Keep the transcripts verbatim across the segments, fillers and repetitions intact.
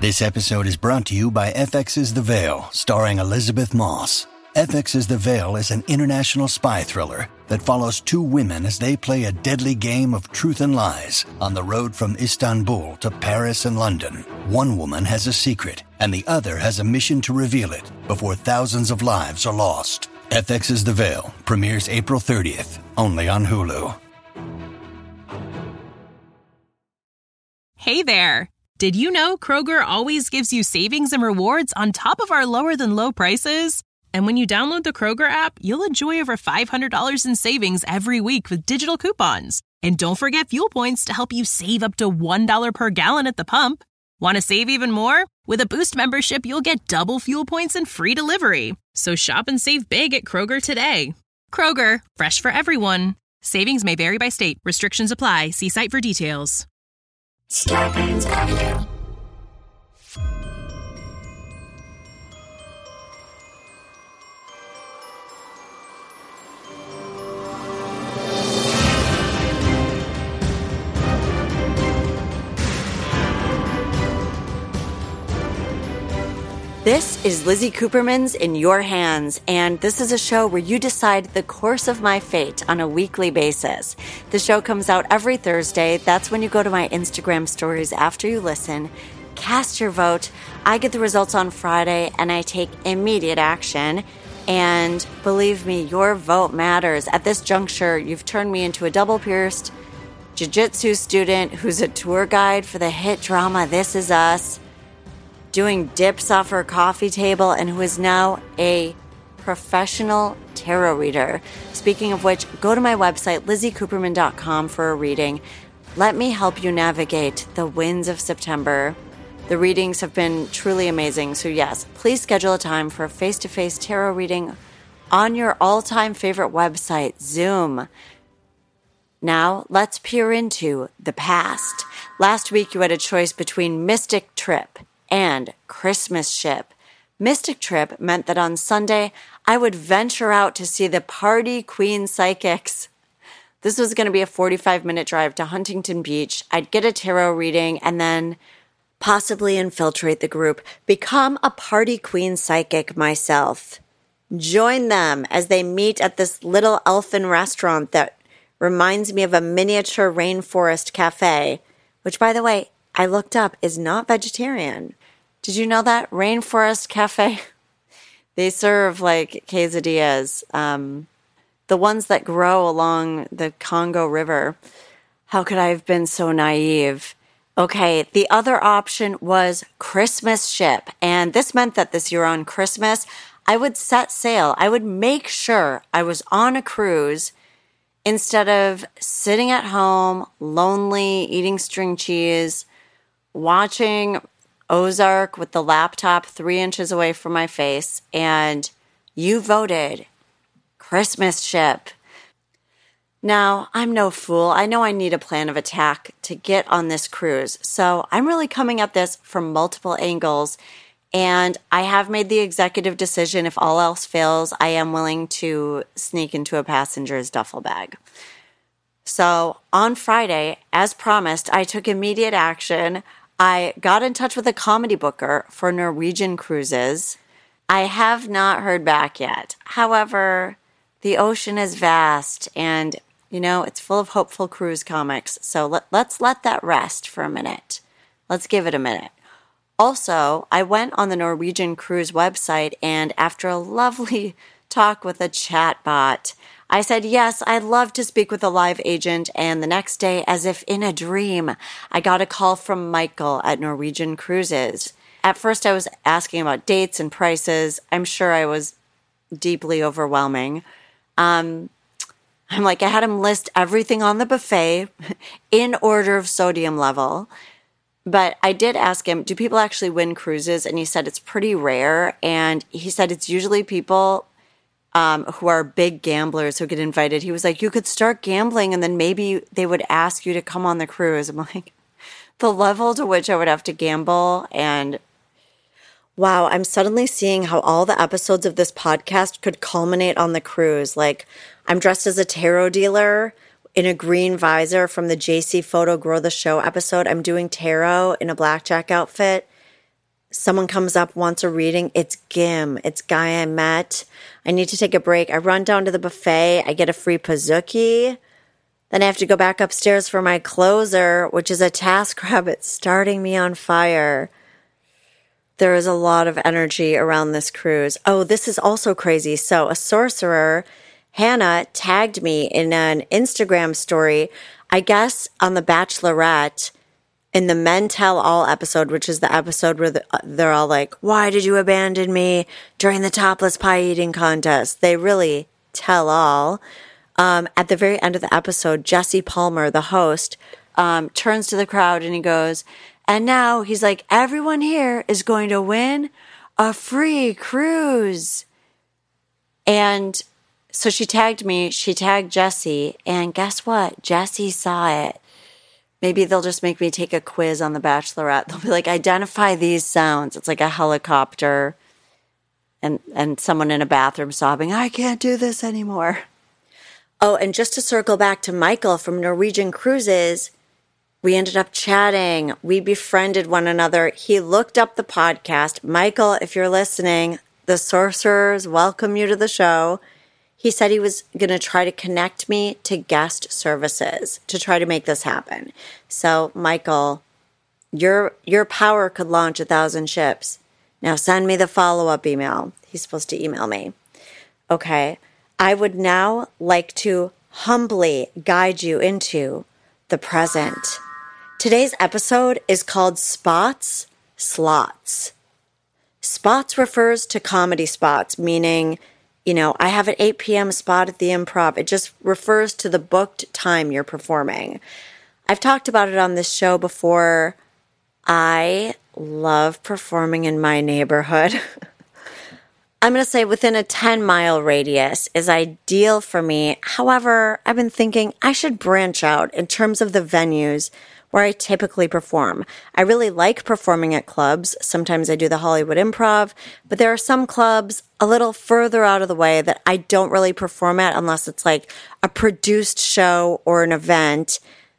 This episode is brought to you by F X's The Veil, starring Elizabeth Moss. F X's The Veil is an international spy thriller that follows two women as they play a deadly game of truth and lies on the road from Istanbul to Paris and London. One woman has a secret, and the other has a mission to reveal it before thousands of lives are lost. F X's The Veil premieres April thirtieth, only on Hulu. Hey there! Did you know Kroger always gives you savings and rewards on top of our lower-than-low prices? And when you download the Kroger app, you'll enjoy over five hundred dollars in savings every week with digital coupons. And don't forget fuel points to help you save up to one dollar per gallon at the pump. Want to save even more? With a Boost membership, you'll get double fuel points and free delivery. So shop and save big at Kroger today. Kroger, fresh for everyone. Savings may vary by state. Restrictions apply. See site for details. Starbane's Avenue. This is Lizzie Cooperman's In Your Hands, and this is a show where you decide the course of my fate on a weekly basis. The show comes out every Thursday. That's when you go to my Instagram stories after you listen, cast your vote. I get the results on Friday, and I take immediate action. And believe me, your vote matters. At this juncture, you've turned me into a double-pierced jiu-jitsu student who's a tour guide for the hit drama This Is Us, doing dips off her coffee table, and who is now a professional tarot reader. Speaking of which, go to my website, lizzie cooperman dot com, for a reading. Let me help you navigate the winds of September. The readings have been truly amazing, so yes, please schedule a time for a face-to-face tarot reading on your all-time favorite website, Zoom. Now, let's peer into the past. Last week, you had a choice between Mystic Trip and Christmas Ship. Mystic Trip meant that on Sunday, I would venture out to see the Party Queen Psychics. This was going to be a forty-five minute drive to Huntington Beach. I'd get a tarot reading and then possibly infiltrate the group, become a Party Queen Psychic myself. Join them as they meet at this little elfin restaurant that reminds me of a miniature rainforest cafe, which, by the way, I looked up, is not vegetarian. Did you know that? Rainforest Cafe? They serve like quesadillas, um, the ones that grow along the Congo River. How could I have been so naive? Okay, the other option was Christmas Ship. And this meant that this year on Christmas, I would set sail. I would make sure I was on a cruise instead of sitting at home, lonely, eating string cheese, watching Ozark with the laptop three inches away from my face, and you voted Christmas Ship. Now, I'm no fool. I know I need a plan of attack to get on this cruise, so I'm really coming at this from multiple angles, and I have made the executive decision, if all else fails, I am willing to sneak into a passenger's duffel bag. So on Friday, as promised, I took immediate action. I got in touch with a comedy booker for Norwegian cruises. I have not heard back yet. However, the ocean is vast and, you know, it's full of hopeful cruise comics. So let, let's let that rest for a minute. Let's give it a minute. Also, I went on the Norwegian cruise website, and after a lovely talk with a chatbot, I said, yes, I'd love to speak with a live agent, and the next day, as if in a dream, I got a call from Michael at Norwegian Cruises. At first, I was asking about dates and prices. I'm sure I was deeply overwhelming. Um, I'm like, I had him list everything on the buffet in order of sodium level. But I did ask him, do people actually win cruises? And he said it's pretty rare. And he said it's usually people um, who are big gamblers who get invited. He was like, you could start gambling and then maybe they would ask you to come on the cruise. I'm like, the level to which I would have to gamble. And wow, I'm suddenly seeing how all the episodes of this podcast could culminate on the cruise. Like, I'm dressed as a tarot dealer in a green visor from the J C Photo Grow the Show episode. I'm doing tarot in a blackjack outfit. someone comes up, wants a reading. It's Gim. It's Guy I met. I need to take a break. I run down to the buffet. I get a free Pizookie. Then I have to go back upstairs for my closer, which is a TaskRabbit starting me on fire. There is a lot of energy around this cruise. Oh, this is also crazy. So a sorcerer, Hannah, tagged me in an Instagram story, I guess on The Bachelorette, in the Men Tell All episode, which is the episode where the, they're all like, why did you abandon me during the topless pie eating contest? They really tell all. Um, at the very end of the episode, Jesse Palmer, the host, um, turns to the crowd and he goes, and now he's like, everyone here is going to win a free cruise. And so she tagged me, she tagged Jesse, and guess what? Jesse saw it. Maybe they'll just make me take a quiz on The Bachelorette. They'll be like, identify these sounds. It's like a helicopter and, and someone in a bathroom sobbing, I can't do this anymore. Oh, and just to circle back to Michael from Norwegian Cruises, we ended up chatting. We befriended one another. He looked up the podcast. Michael, if you're listening, the Sorcerers welcome you to the show. He said he was going to try to connect me to guest services to try to make this happen. So, Michael, your your power could launch a thousand ships. Now send me the follow-up email. He's supposed to email me. Okay. I would now like to humbly guide you into the present. Today's episode is called Spots, Slots. Spots refers to comedy spots, meaning, you know, I have an eight p.m. spot at the Improv. It just refers to the booked time you're performing. I've talked about it on this show before. I love performing in my neighborhood. I'm going to say within a ten-mile radius is ideal for me. However, I've been thinking I should branch out in terms of the venues where I typically perform. I really like performing at clubs. Sometimes I do the Hollywood Improv, but there are some clubs a little further out of the way that I don't really perform at unless it's like a produced show or an event.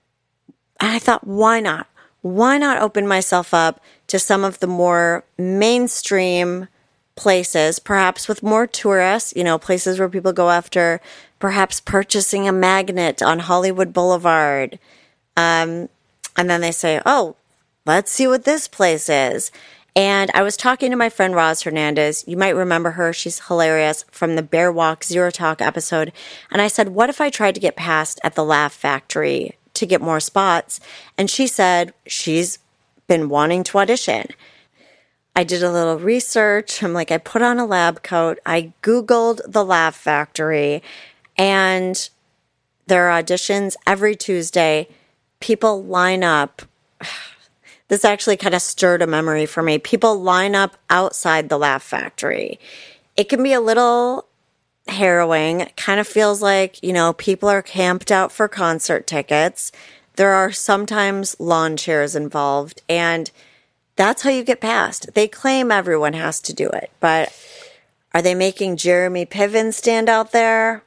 And I thought, why not? Why not open myself up to some of the more mainstream places, perhaps with more tourists, you know, places where people go after perhaps purchasing a magnet on Hollywood Boulevard. Um, and then they say, oh, let's see what this place is. And I was talking to my friend Roz Hernandez. You might remember her. She's hilarious from the Bear Walk Zero Talk episode. And I said, what if I tried to get past at the Laugh Factory to get more spots? And she said she's been wanting to audition. I did a little research. I'm like, I put on a lab coat. I Googled the Laugh Factory, and there are auditions every Tuesday. People line up. This actually kind of stirred a memory for me. People line up outside the Laugh Factory. It can be a little harrowing. It kind of feels like, you know, people are camped out for concert tickets. There are sometimes lawn chairs involved, and that's how you get past. They claim everyone has to do it, but are they making Jeremy Piven stand out there?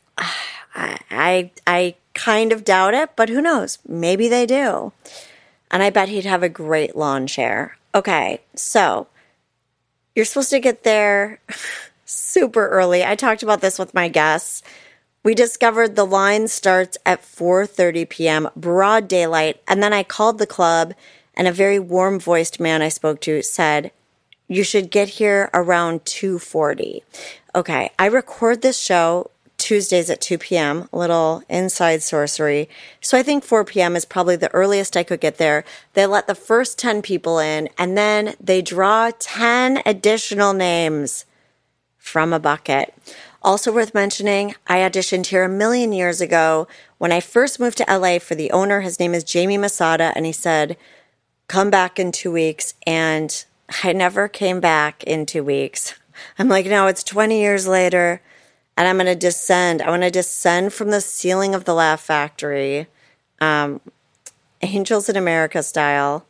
I, I, I kind of doubt it, but who knows? Maybe they do. And I bet he'd have a great lawn chair. Okay, so you're supposed to get there super early. I talked about this with my guests. We discovered the line starts at four thirty p.m., broad daylight, and then I called the club, and a very warm-voiced man I spoke to said, you should get here around two forty. Okay, I record this show Tuesdays at two p.m., a little inside sorcery. So I think four p.m. is probably the earliest I could get there. They let the first ten people in, and then they draw ten additional names from a bucket. Also worth mentioning, I auditioned here a million years ago when I first moved to L A for the owner. His name is Jamie Masada, and he said, come back in two weeks. And I never came back in two weeks. I'm like, no, it's twenty years later. And I'm going to descend. I want to descend from the ceiling of the Laugh Factory, um, Angels in America style,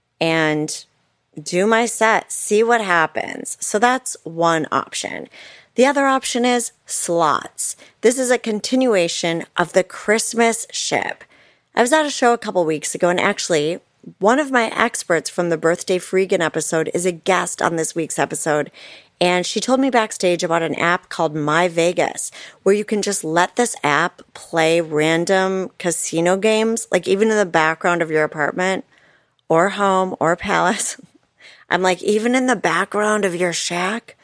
and do my set, see what happens. So that's one option. The other option is slots. This is a continuation of the Christmas ship. I was at a show a couple weeks ago, and actually, one of my experts from the Birthday Freegan episode is a guest on this week's episode. And she told me backstage about an app called My Vegas, where you can just let this app play random casino games, like even in the background of your apartment or home or palace. I'm like, even in the background of your shack.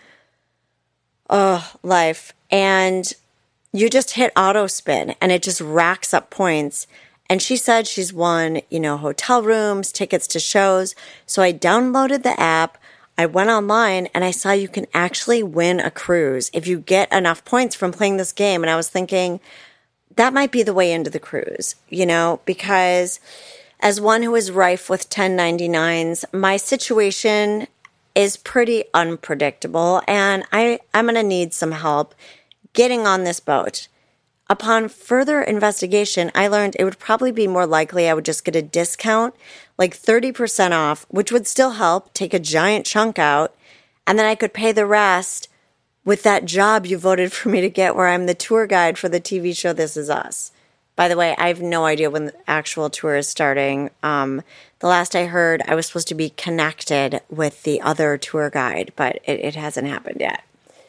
Oh, life. And you just hit auto spin and it just racks up points. And she said she's won, you know, hotel rooms, tickets to shows. So I downloaded the app. I went online and I saw you can actually win a cruise if you get enough points from playing this game. And I was thinking that might be the way into the cruise, you know, because as one who is rife with ten ninety-nines, my situation is pretty unpredictable and I, I'm going to need some help getting on this boat. Upon further investigation, I learned it would probably be more likely I would just get a discount, like thirty percent off, which would still help take a giant chunk out, and then I could pay the rest with that job you voted for me to get where I'm the tour guide for the T V show This Is Us. By the way, I have no idea when the actual tour is starting. Um, the last I heard, I was supposed to be connected with the other tour guide, but it, it hasn't happened yet.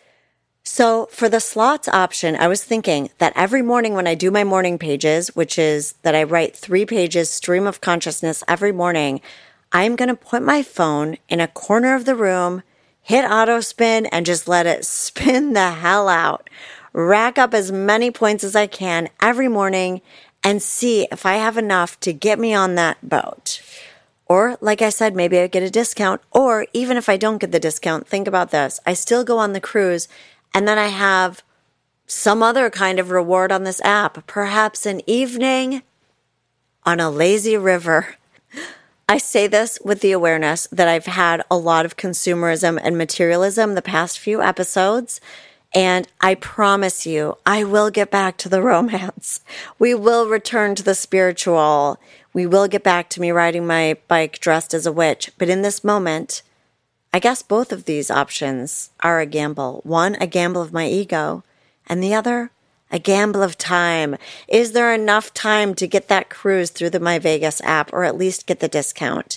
So for the slots option, I was thinking that every morning when I do my morning pages, which is that I write three pages stream of consciousness every morning, I'm going to put my phone in a corner of the room, hit auto spin, and just let it spin the hell out. Rack up as many points as I can every morning and see if I have enough to get me on that boat. Or, like I said, maybe I get a discount. Or even if I don't get the discount, think about this. I still go on the cruise and then I have some other kind of reward on this app, perhaps an evening on a lazy river. I say this with the awareness that I've had a lot of consumerism and materialism the past few episodes, and I promise you, I will get back to the romance. We will return to the spiritual. We will get back to me riding my bike dressed as a witch. But in this moment, I guess both of these options are a gamble. One, a gamble of my ego, and the other, a gamble of time. Is there enough time to get that cruise through the My Vegas app, or at least get the discount?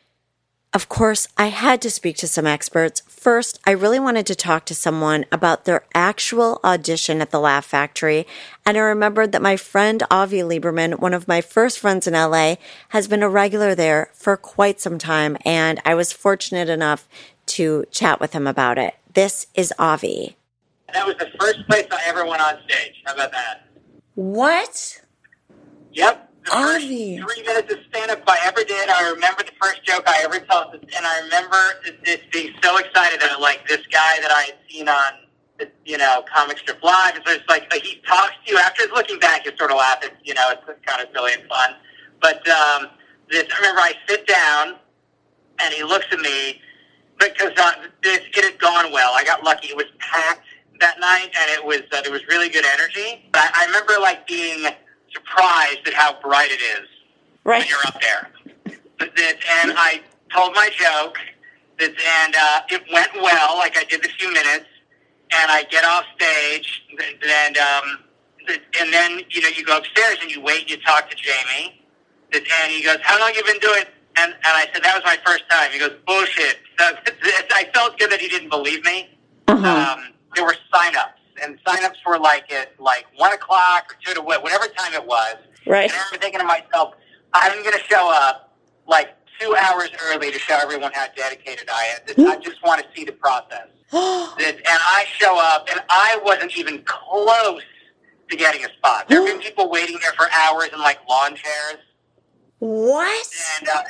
Of course, I had to speak to some experts. First, I really wanted to talk to someone about their actual audition at the Laugh Factory, and I remembered that my friend Avi Lieberman, one of my first friends in L A, has been a regular there for quite some time, and I was fortunate enough to chat with him about it. This is Avi. That was the first place I ever went on stage. How about that? What? Yep. The Avi. first three minutes of stand-up I ever did. I remember the first joke I ever told, and I remember just being so excited that, like, this guy that I had seen on, you know, Comic Strip Live, it's just like, like he talks to you. After looking back, you sort of laugh. It's, you know, it's kind of silly and fun. But um, this, I remember I sit down, and he looks at me, because uh, this, it had gone well. I got lucky. It was packed that night, and it was uh, there was really good energy. But I, I remember, like, being surprised at how bright it is right. when you're up there. But this, and I told my joke, this, and uh, it went well. Like, I did the few minutes, and I get off stage, and um, and then you know you go upstairs and you wait. And you talk to Jamie, and he goes, "How long have you been doing it?" And, and I said, "That was my first time." He goes, "Bullshit." So, I felt good that he didn't believe me. Uh-huh. Um, there were sign-ups, and sign-ups were like at like one o'clock or two to whatever time it was. Right. And I remember thinking to myself, I'm going to show up like two hours early to show everyone how dedicated I am. I just want to see the process. And I show up, and I wasn't even close to getting a spot. There have been people waiting there for hours in like lawn chairs. What? And uh,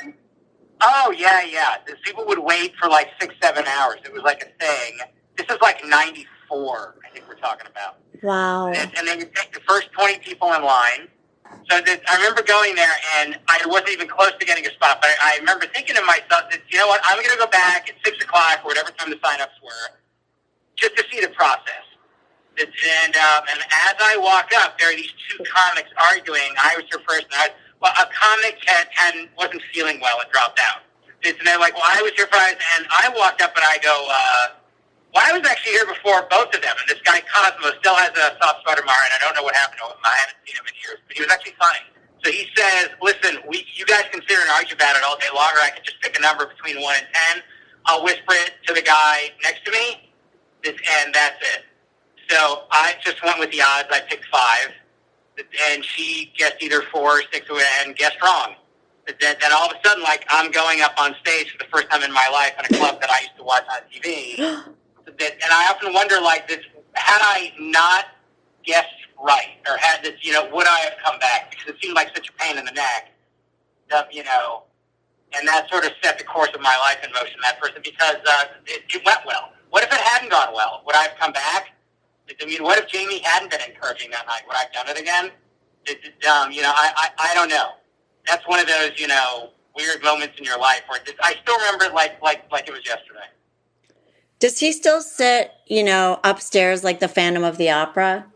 oh yeah, yeah. The people would wait for like six, seven hours. It was like a thing. This is like ninety-four, I think we're talking about. Wow. And, and then you take the first twenty people in line. So that, I remember going there, and I wasn't even close to getting a spot. But I, I remember thinking to myself, that, you know what, I'm going to go back at six o'clock or whatever time the sign-ups were, just to see the process. It's, and um, and as I walk up, there are these two comics arguing. I was your first, and I was, well, a comic had, had, wasn't feeling well and dropped out. It's, and they're like, well, I was your first, and I walked up and I go, uh, well, I was actually here before both of them, and this guy Cosmo still has a soft spot of mine. I don't know what happened to him. I haven't seen him in years, but he was actually funny. So he says, listen, we, you guys can sit and argue about it all day long, or I can just pick a number between one and ten. I'll whisper it to the guy next to me, and that's it. So I just went with the odds. I picked five, and she guessed either four or six and guessed wrong. Then, then all of a sudden, like, I'm going up on stage for the first time in my life in a club that I used to watch on T V. And I often wonder, like, this, had I not guessed right, or had this, you know, would I have come back? Because it seemed like such a pain in the neck, um, you know, and that sort of set the course of my life in motion, that person, because uh, it, it went well. What if it hadn't gone well? Would I have come back? I mean, what if Jamie hadn't been encouraging that night? Would I have done it again? It, it, um, you know, I, I, I don't know. That's one of those, you know, weird moments in your life where it, I still remember it like, like, like it was yesterday. Does he still sit, you know, upstairs like the Phantom of the Opera?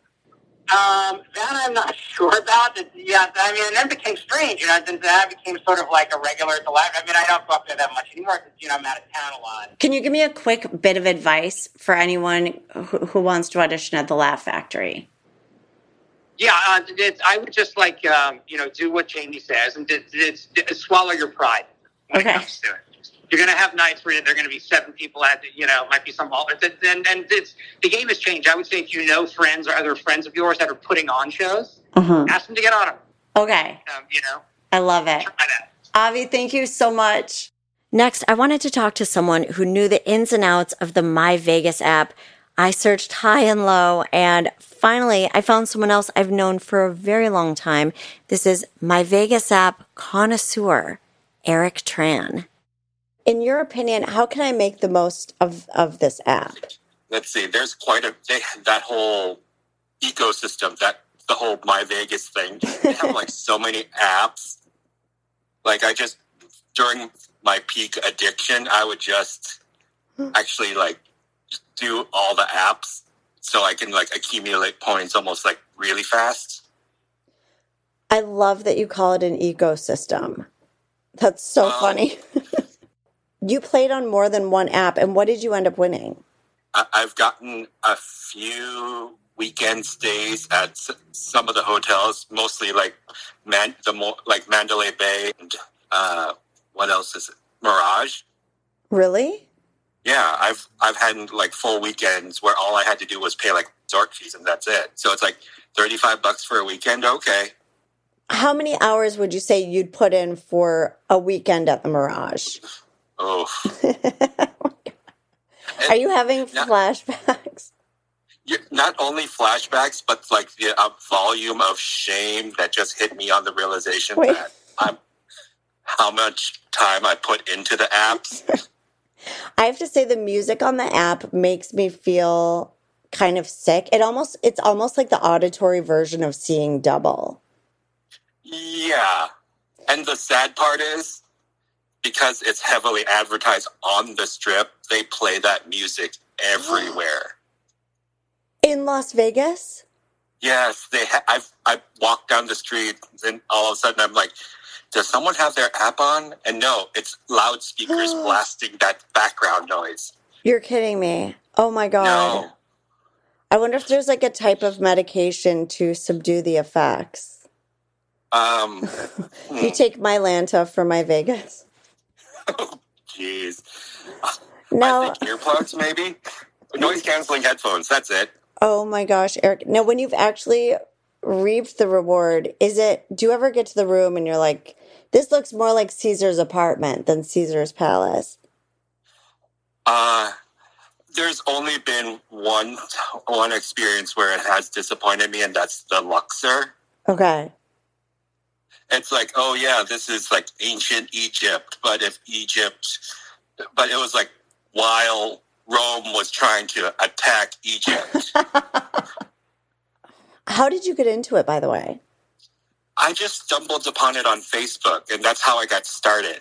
Um, that I'm not sure about. It, yeah, I mean, and then it became strange, you know, then that became sort of like a regular at the live. I mean, I don't go up there that much anymore because, you know, I'm out of town a lot. Can you give me a quick bit of advice for anyone who, who wants to audition at the Laugh Factory? Yeah, uh, it's, I would just like, um, you know, do what Jamie says and it's, it's, it's swallow your pride when okay. it comes to it. You're going to have nights where there are going to be seven people at, the, you know, might be some, and, and it's, the game has changed. I would say if you know friends or other friends of yours that are putting on shows, uh-huh. ask them to get on them. Okay. Um, you know. I love it. Try that. Avi, thank you so much. Next, I wanted to talk to someone who knew the ins and outs of the My Vegas app. I searched high and low, and finally, I found someone else I've known for a very long time. This is My Vegas app connoisseur, Eric Tran. In your opinion, how can I make the most of, of this app? Let's see. There's quite a they, that whole ecosystem, that the whole My Vegas thing. They have like so many apps. Like I just during my peak addiction, I would just actually like do all the apps so I can like accumulate points almost like really fast. I love that you call it an ecosystem. That's so um, funny. You played on more than one app, and what did you end up winning? I've gotten a few weekend stays at some of the hotels, mostly like Man, the more like Mandalay Bay and uh, what else is it? Mirage. Really? Yeah, I've I've had like full weekends where all I had to do was pay like resort fees and that's it. So it's like thirty-five bucks for a weekend. Okay. How many hours would you say you'd put in for a weekend at the Mirage? Oh. Are you having not, flashbacks? Not only flashbacks, but like the uh, volume of shame that just hit me on the realization Wait. that I'm how much time I put into the apps. I have to say the music on the app makes me feel kind of sick. It almost it's almost like the auditory version of seeing double. Yeah. And the sad part is because it's heavily advertised on the strip, they play that music everywhere. In Las Vegas? Yes, they. Ha- I've I walked down the street, and all of a sudden I'm like, "Does someone have their app on?" And no, it's loudspeakers blasting that background noise. You're kidding me! Oh my god! No. I wonder if there's like a type of medication to subdue the effects. Um, you take Mylanta for My Vegas. Oh, jeez. No. I think earplugs, maybe? Noise-canceling headphones, that's it. Oh, my gosh, Eric. Now, when you've actually reaped the reward, is it, do you ever get to the room and you're like, this looks more like Caesar's apartment than Caesar's palace? Uh, there's only been one one experience where it has disappointed me, and that's the Luxor. Okay. It's like, oh, yeah, this is like ancient Egypt, but if Egypt, but it was like while Rome was trying to attack Egypt. How did you get into it, by the way? I just stumbled upon it on Facebook, and that's how I got started.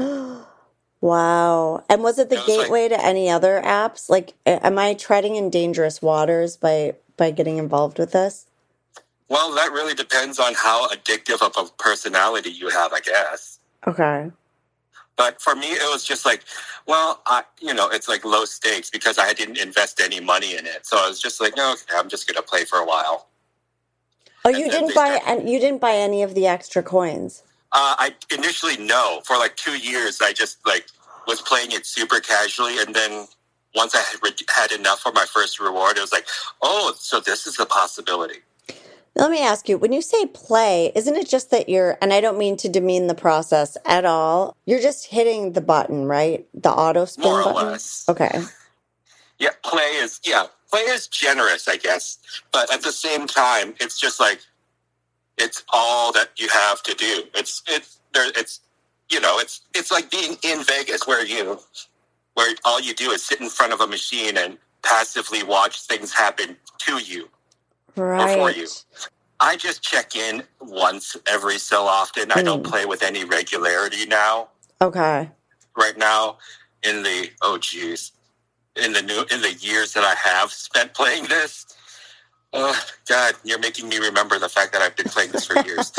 Wow. And was it the it gateway like, to any other apps? Like, am I treading in dangerous waters by, by getting involved with this? Well, that really depends on how addictive of a personality you have, I guess. Okay. But for me, it was just like, well, I, you know, it's like low stakes because I didn't invest any money in it. So I was just like, no, okay, I'm just going to play for a while. Oh, you didn't buy and you didn't buy any of the extra coins. Uh, I initially no. For like two years, I just like was playing it super casually, and then once I had, re- had enough for my first reward, it was like, oh, so this is a possibility. Let me ask you, when you say play, isn't it just that you're, and I don't mean to demean the process at all, you're just hitting the button, right? The auto spin More or button? less. Okay. Yeah, play is, yeah, play is generous, I guess. But at the same time, it's just like, it's all that you have to do. It's, it's, there, it's, you know, it's, it's like being in Vegas where you, where all you do is sit in front of a machine and passively watch things happen to you. Right. Or for you. I just check in once every so often. Mm. I don't play with any regularity now. Okay. Right now, in the oh geez, in the new in the years that I have spent playing this, oh God, you're making me remember the fact that I've been playing this for years.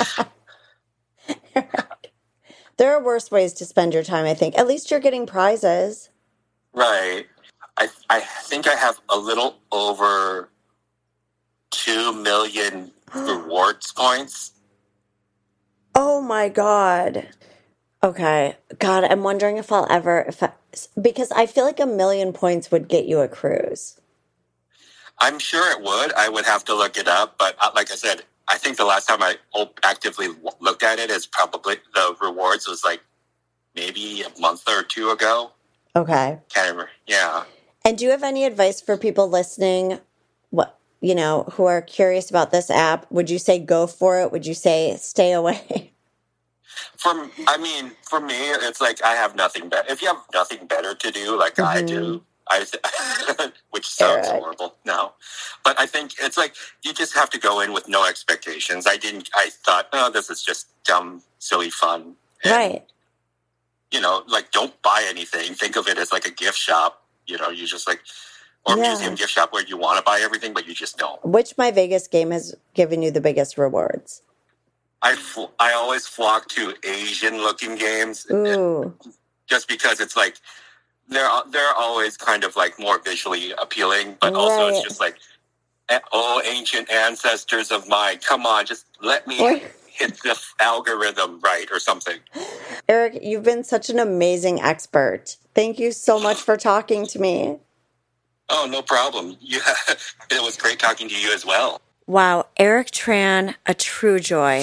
There are worse ways to spend your time. I think. At least you're getting prizes. Right. I I think I have a little over two million rewards points. Oh my God. Okay. God, I'm wondering if I'll ever, if I, because I feel like a million points would get you a cruise. I'm sure it would. I would have to look it up. But like I said, I think the last time I actively looked at it is probably the rewards was like maybe a month or two ago. Okay. Can't remember. Yeah. And do you have any advice for people listening? What? You know, who are curious about this app, would you say go for it? Would you say stay away? For, I mean, for me, it's like I have nothing better. If you have nothing better to do, like mm-hmm. I do, I which sounds Eric. horrible, no. But I think it's like you just have to go in with no expectations. I didn't, I thought, oh, this is just dumb, silly fun. And, right. You know, like don't buy anything. Think of it as like a gift shop. You know, you just like, or yeah. museum gift shop where you want to buy everything, but you just don't. Which My Vegas game has given you the biggest rewards? I, fl- I always flock to Asian-looking games. Ooh. Just because it's like, they're, they're always kind of like more visually appealing, but right. also it's just like, oh, ancient ancestors of mine, come on, just let me What? hit the algorithm right or something. Eric, you've been such an amazing expert. Thank you so much for talking to me. Oh, no problem. Yeah, it was great talking to you as well. Wow, Eric Tran, a true joy.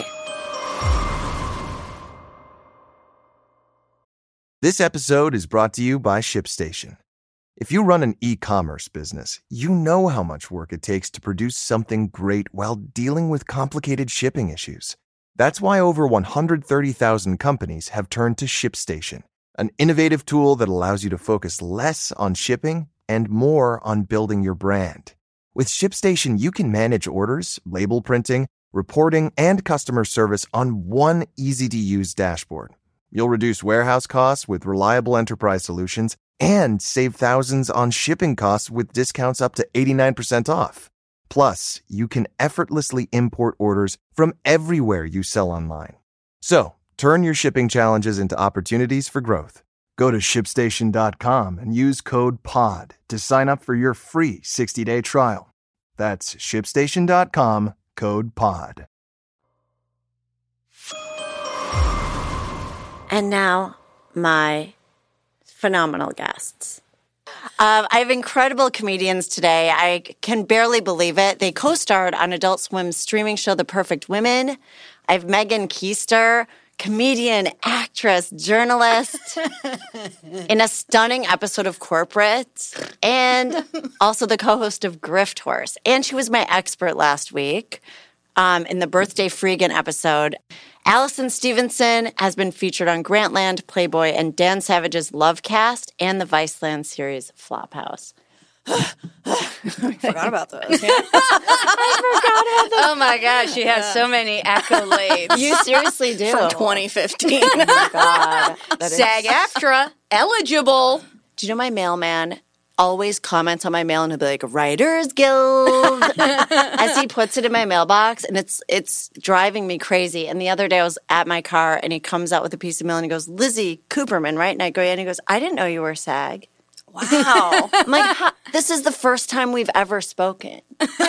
This episode is brought to you by ShipStation. If you run an e-commerce business, you know how much work it takes to produce something great while dealing with complicated shipping issues. That's why over one hundred thirty thousand companies have turned to ShipStation, an innovative tool that allows you to focus less on shipping and more on building your brand. With ShipStation, you can manage orders, label printing, reporting, and customer service on one easy-to-use dashboard. You'll reduce warehouse costs with reliable enterprise solutions and save thousands on shipping costs with discounts up to eighty-nine percent off. Plus, you can effortlessly import orders from everywhere you sell online. So, turn your shipping challenges into opportunities for growth. Go to ship station dot com and use code P O D to sign up for your free sixty-day trial. That's ship station dot com, code P O D. And now, my phenomenal guests. Um, I have incredible comedians today. I can barely believe it. They co-starred on Adult Swim's streaming show, The Perfect Women. I have Megan Keister, comedian, actress, journalist, in a stunning episode of Corporate, and also the co-host of Grift Horse. And she was my expert last week um, in the Birthday Freegan episode. Allison Stevenson has been featured on Grantland, Playboy, and Dan Savage's Lovecast and the Viceland series Flophouse. Forgot about those. Yeah. I forgot about those. Oh my gosh, she has so many accolades. You seriously do. From twenty fifteen. Oh my God. That SAG-AFTRA, eligible. Do you know my mailman always comments on my mail and he'll be like, Writers Guild, as he puts it in my mailbox, and it's it's driving me crazy. And the other day I was at my car and he comes out with a piece of mail and he goes, Lizzie Cooperman, right? And I go, yeah, and he goes, I didn't know you were SAG. Wow. I'm like, "Huh, this is the first time we've ever spoken.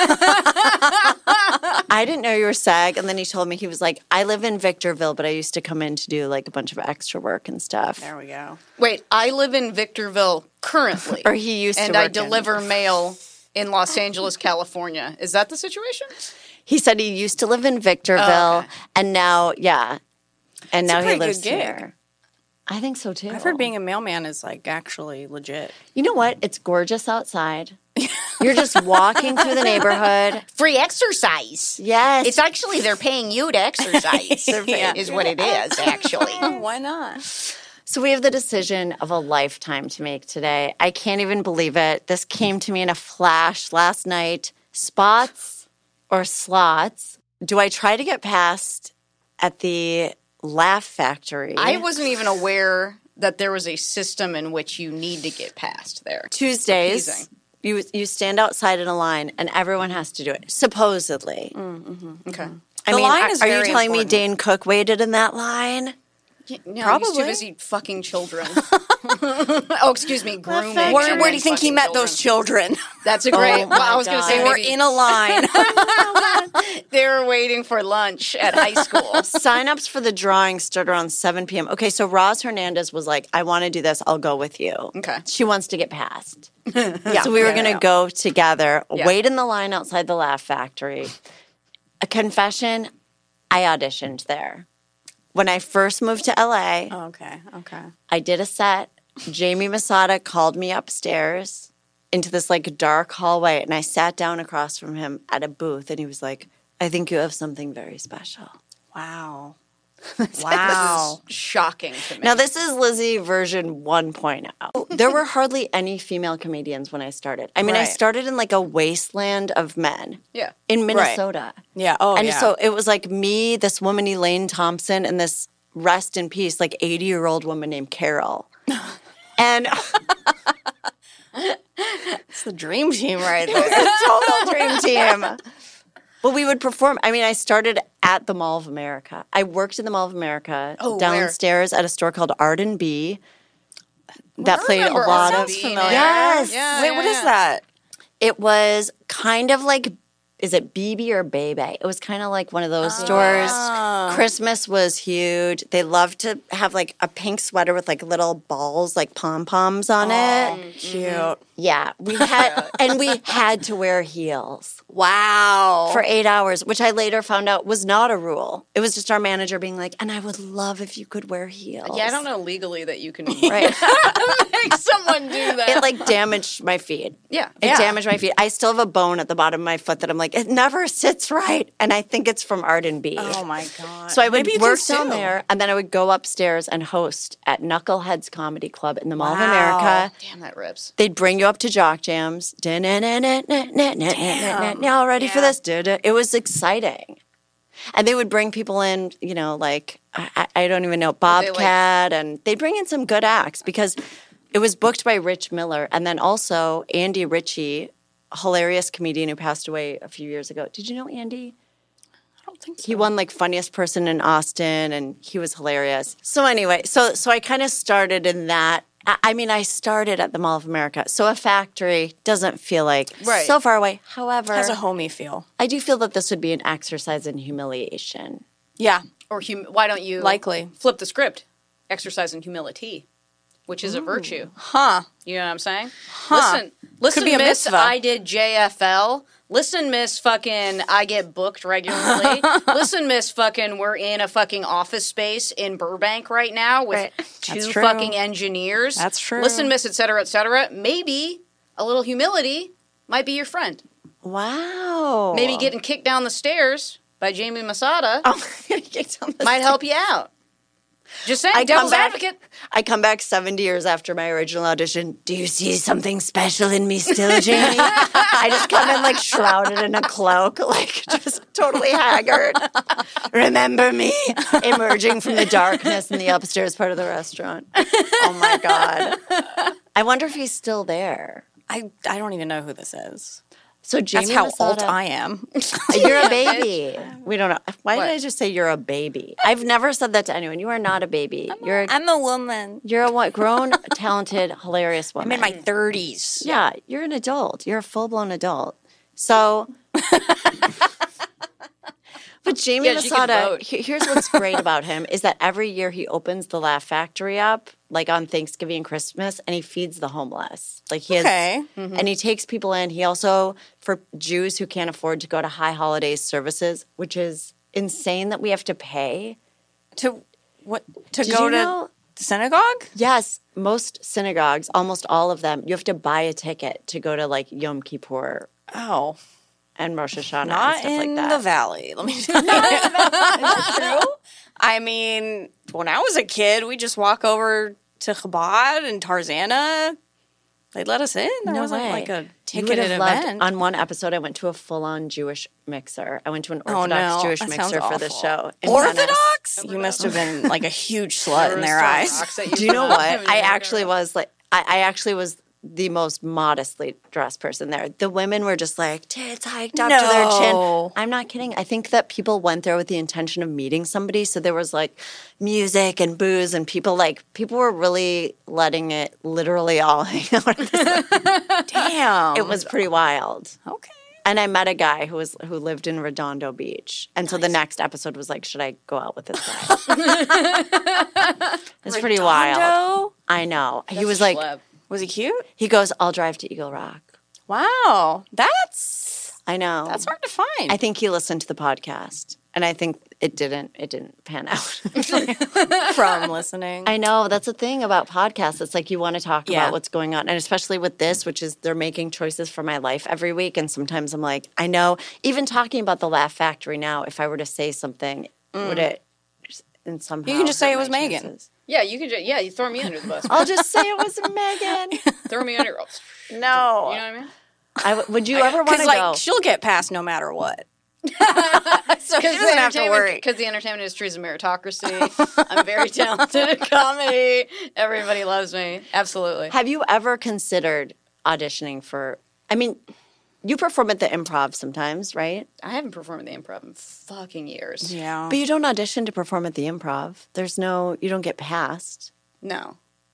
I didn't know you were SAG. And then he told me, he was like, I live in Victorville, but I used to come in to do like a bunch of extra work and stuff. There we go. Wait, I live in Victorville currently. Or he used to and work I in- deliver mail in Los Angeles, California. Is that the situation? He said he used to live in Victorville, Oh, okay. and now, yeah. And It's a now he pretty lives good gig. here. I think so, too. I've heard being a mailman is like actually legit. You know what? It's gorgeous outside. You're just walking through the neighborhood. Free exercise. Yes. It's actually they're paying you to exercise. Yeah. Is what it is, actually. Why not? So we have the decision of a lifetime to make today. I can't even believe it. This came to me in a flash last night. Spots or slots? Do I try to get past at the Laugh Factory? I wasn't even aware that there was a system in which you need to get past there. Tuesdays, Appeasing. you you stand outside in a line, and everyone has to do it, supposedly. Okay. I The mean, line are, is are you very telling important. me Dane Cook waited in that line? No, Probably. he's too busy fucking children. oh, excuse me, grooming. Where, where do you and think he fucking met those children? That's a great. Oh, well, I my was going to God. say They were maybe in a line. they were waiting for lunch at high school. Signups for the drawing start around seven p.m. Okay, so Roz Hernandez was like, I want to do this. I'll go with you. Okay. She wants to get past. Yeah. So we were Yeah, going to yeah. go together, Yeah. wait in the line outside the Laugh Factory. A confession, I auditioned there. When I first moved to L A, Okay, okay. I did a set. Jamie Masada called me upstairs into this like dark hallway, and I sat down across from him at a booth, and he was like, I think you have something very special. Wow. Wow. Shocking to me. Now, this is Lizzie version one point oh. There were hardly any female comedians when I started. I mean, I Right. started in like a wasteland of men yeah. in Minnesota. Yeah. Oh, and yeah. so it was like me, this woman, Elaine Thompson, and this rest in peace, like eighty-year-old woman named Carol. And It's the dream team right there. total dream team. But we would perform. I mean, I started at the Mall of America. I worked in the Mall of America Oh, downstairs at a store called Art and B. That I played a remember lot Art of. and B now. Yes. Yeah, Wait, what yeah, is yeah. that? It was kind of like, is it B B or Bebe? It was kind of like one of those stores. Christmas was huge. They loved to have like a pink sweater with like little balls, like pom poms on it. Cute. Yeah, we had, and we had to wear heels Wow. for eight hours, which I later found out was not a rule. It was just our manager being like, and I would love if you could wear heels. Yeah, I don't know legally that you can Right. make someone do that. It like damaged my feet. yeah. It Yeah. damaged my feet. I still have a bone at the bottom of my foot that I'm like, it never sits right. And I think it's from Art and B. Oh my god. So I would Maybe you work can down sue. there, and then I would go upstairs and host at Knuckleheads Comedy Club in the Mall of Wow. America. Damn, that rips. They'd bring you up to Jock Jams. Now ready for this? It was exciting. And they would bring people in, you know, like, I, I don't even know, they, like- Bobcat, and they'd bring in some good acts because it was booked by Rich Miller. And then also Andy Ritchie, hilarious comedian who passed away a few years ago. Did you know Andy? I don't think so. He won like funniest person in Austin, and he was hilarious. So anyway, so so I kind of started in that. I, I mean, I started at the Mall of America, so a factory doesn't feel like Right. so far away. However, Has a homey feel. I do feel that this would be an exercise in humiliation. Yeah. Or hum- why don't you Likely. flip the script? Exercise in humility, which is a virtue. Huh. You know what I'm saying? Listen, listen, be a Miss, mitzvah. I did J F L. Listen, Miss fucking, I get booked regularly. Listen, Miss fucking, we're in a fucking office space in Burbank right now with Right. two That's true. fucking engineers. That's true. Listen, Miss, et cetera, et cetera. Maybe a little humility might be your friend. Wow. Maybe getting kicked down the stairs by Jamie Masada Oh, I'm gonna get on this. might help you out. Just saying, I come devil's back- advocate. I come back seventy years after my original audition. Do you see something special in me still, Jamie? I just come in like shrouded in a cloak, like just totally haggard. Remember me? Emerging from the darkness in the upstairs part of the restaurant. Oh my God. I wonder if he's still there. I I don't even know who this is. So Jamie That's how Masada, old I am. You're a baby. We don't know. Why What? did I just say you're a baby? I've never said that to anyone. You are not a baby. You're a, I'm a woman. you're a what? Grown, talented, hilarious I'm woman. in my thirties. Yeah, you're an adult. You're a full blown adult. So, but Jamie Yeah, she can Masada, vote. he- here's what's great about him is that every year he opens the Laugh Factory up, like on Thanksgiving and Christmas, and he feeds the homeless. Like he has, Okay. and he takes people in. He also, for Jews who can't afford to go to high holidays services, which is insane that we have to pay. To what? To Did go you to know- the synagogue? Yes, most synagogues, almost all of them, you have to buy a ticket to go to like Yom Kippur Oh, and Rosh Hashanah and not stuff in like that. the valley. Let me tell you. Is it true? I mean, when I was a kid, we just walk over to Chabad and Tarzana. They'd let us in. There No wasn't way. like a You would ticketed have loved- event. On one episode, I went to a full-on Jewish mixer. I went to an Oh, Orthodox no. Jewish That sounds mixer for the awful. show. in Venice. Orthodox? You must have been like a huge slut in their eyes. Do you know what? I actually was like, I, I actually was the most modestly dressed person there. The women were just like tits hiked up to their No. chin. I'm not kidding. I think that people went there with the intention of meeting somebody. So there was like music and booze and people like people were really letting it literally all hang out. Damn. It was pretty wild. okay. And I met a guy who was who lived in Redondo Beach. And so the next episode was like, should I go out with this guy? It's pretty wild. Redondo? I know. he was like, Was he cute? he goes, I'll drive to Eagle Rock. Wow. That's I know. that's hard to find. I think he listened to the podcast. And I think it didn't it didn't pan out. from listening. I know. That's the thing about podcasts. It's like you want to talk Yeah. about what's going on. And especially with this, which is they're making choices for my life every week. And sometimes I'm like, I know, even talking about the Laugh Factory now, if I were to say something, would it in somehow You can just say hurt it was my Megan. chances? Yeah, you can. Ju- yeah, you throw me under the bus. I'll just say it was Megan. throw me under. You know no. what I mean? I w- would you ever want Because to like go? she'll get past no matter what. so she Because doesn't have to worry. Because the entertainment industry is a meritocracy. I'm very talented at comedy. Everybody loves me. Absolutely. Have you ever considered auditioning for? I mean, you perform at the Improv sometimes, right? I haven't performed at the Improv in fucking years. Yeah. But you don't audition to perform at the Improv. There's no, you don't get passed. No.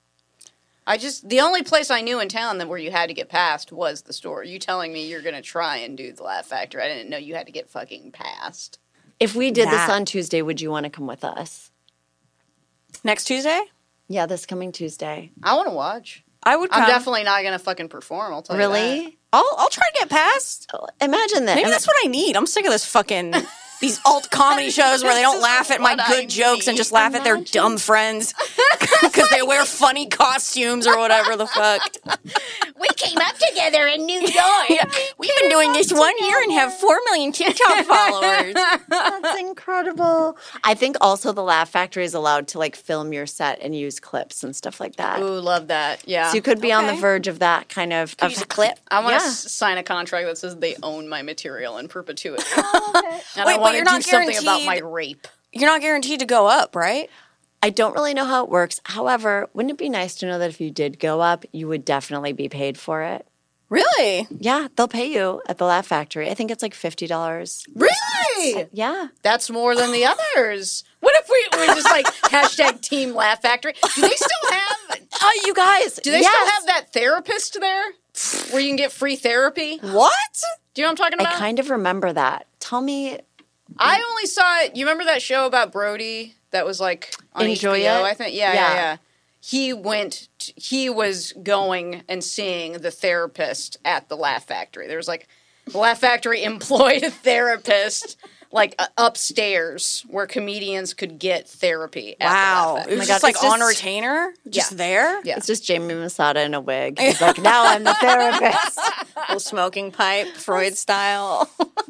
I just the only place I knew in town that where you had to get past was the store. You telling me you're gonna try and do the Laugh Factory? I didn't know you had to get fucking past. If we did That- this on Tuesday, would you want to come with us? Next Tuesday? Yeah, this coming Tuesday. I want to watch. I would come. I'm definitely not gonna fucking perform. I'll tell you that. Really? I'll I'll try to get past. Imagine that. Maybe that's what I need. I'm sick of this fucking these alt comedy shows where they don't laugh at my what good I jokes and just laugh at their Imagine. dumb friends because they wear funny costumes or whatever the fuck. We came up together in New York. Yeah, we've been doing this one year and have four million TikTok followers. That's incredible. I think also the Laugh Factory is allowed to like film your set and use clips and stuff like that. Ooh, love that. Yeah. So you could be on the Okay. verge of that kind of, of use a clip? I want to Yeah. s- sign a contract that says they own my material in perpetuity. And Wait, I but want to you're do not something about my guaranteed- rape. You're not guaranteed to go up, right? I don't really know how it works. However, wouldn't it be nice to know that if you did go up, you would definitely be paid for it? Really? Yeah, they'll pay you at the Laugh Factory. I think it's like fifty dollars. Really? Yeah. That's more than the others. What if we were just like hashtag Team Laugh Factory? Do they still have? Oh, you guys. Do they yes. still have that therapist there, where you can get free therapy? What? Do you know what I'm talking I about? kind of remember that. Tell me. I only saw it. You remember that show about Brody that was like on Enjoy H B O? It? I think. Yeah, yeah, Yeah. yeah. He went. t- He was going and seeing the therapist at the Laugh Factory. There was like the Laugh Factory employed a therapist like uh, upstairs where comedians could get therapy. At Wow. The Laugh It Factory. was my just God, like it's on just- retainer? Just Yeah. there? Yeah. It's just Jamie Masada in a wig. He's like, now I'm the therapist. Little smoking pipe, Freud style.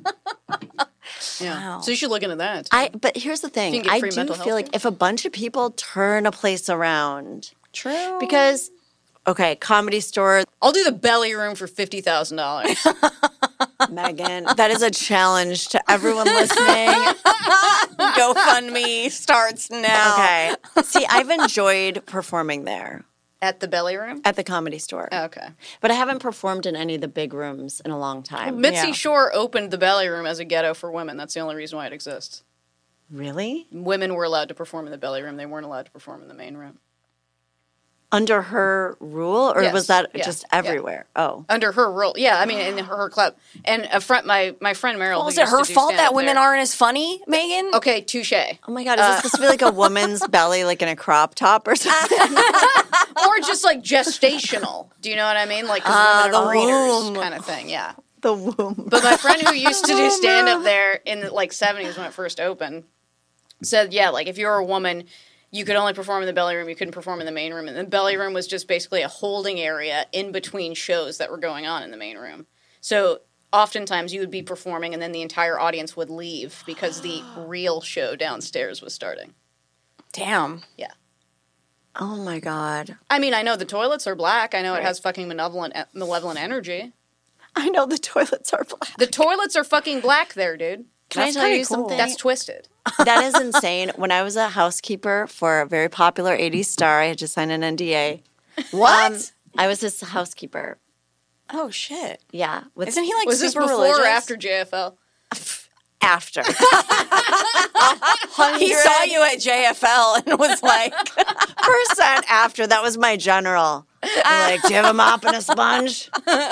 Yeah. Wow. So you should look into that. I. But here's the You thing. can get I free do mental feel health like care? if a bunch of people turn a place around, True. because, okay, Comedy Store, I'll do the belly room for fifty thousand dollars. Megan, that is a challenge to everyone listening. GoFundMe starts now. Okay. See, I've enjoyed performing there. At the Belly Room? At the Comedy Store. Oh, okay. But I haven't performed in any of the big rooms in a long time. Mitzi Yeah. Shore opened the Belly Room as a ghetto for women. That's the only reason why it exists. Really? Women were allowed to perform in the Belly Room. They weren't allowed to perform in the main room. Under her rule, or Yes. was that Yeah. just Yeah. everywhere? Oh. Under her rule. Yeah, I mean, in her, her club. And a friend, my, my friend Meryl. Well, who is it used to her do fault that stand-up women there- aren't as funny, Megan? Okay, touche. Oh my God, is this supposed to be like a woman's belly, like in a crop top or something? Or just like gestational. Do you know what I mean? Like 'cause Ah, women are the breeders womb. kind of thing. Yeah. The womb. But my friend who used to do stand up there in the like seventies when it first opened said, yeah, like if you're a woman, you could only perform in the Belly Room. You couldn't perform in the main room. And the Belly Room was just basically a holding area in between shows that were going on in the main room. So oftentimes you would be performing and then the entire audience would leave because the real show downstairs was starting. Damn. Yeah. Oh my God. I mean, I know the toilets are black. I know it has fucking malevolent, malevolent energy. I know the toilets are black. The toilets are fucking black there, dude. Can I That's tell pretty you cool. something? That's twisted. That is insane. When I was a housekeeper for a very popular eighties star, I had to sign an N D A. What? Um, I was his housekeeper. Oh, shit. Yeah. With Isn't he like Was this super before religious? or after J F L? after? He saw you at J F L and was like, Percent after. That was my general. I'm like, do you have a mop and a sponge?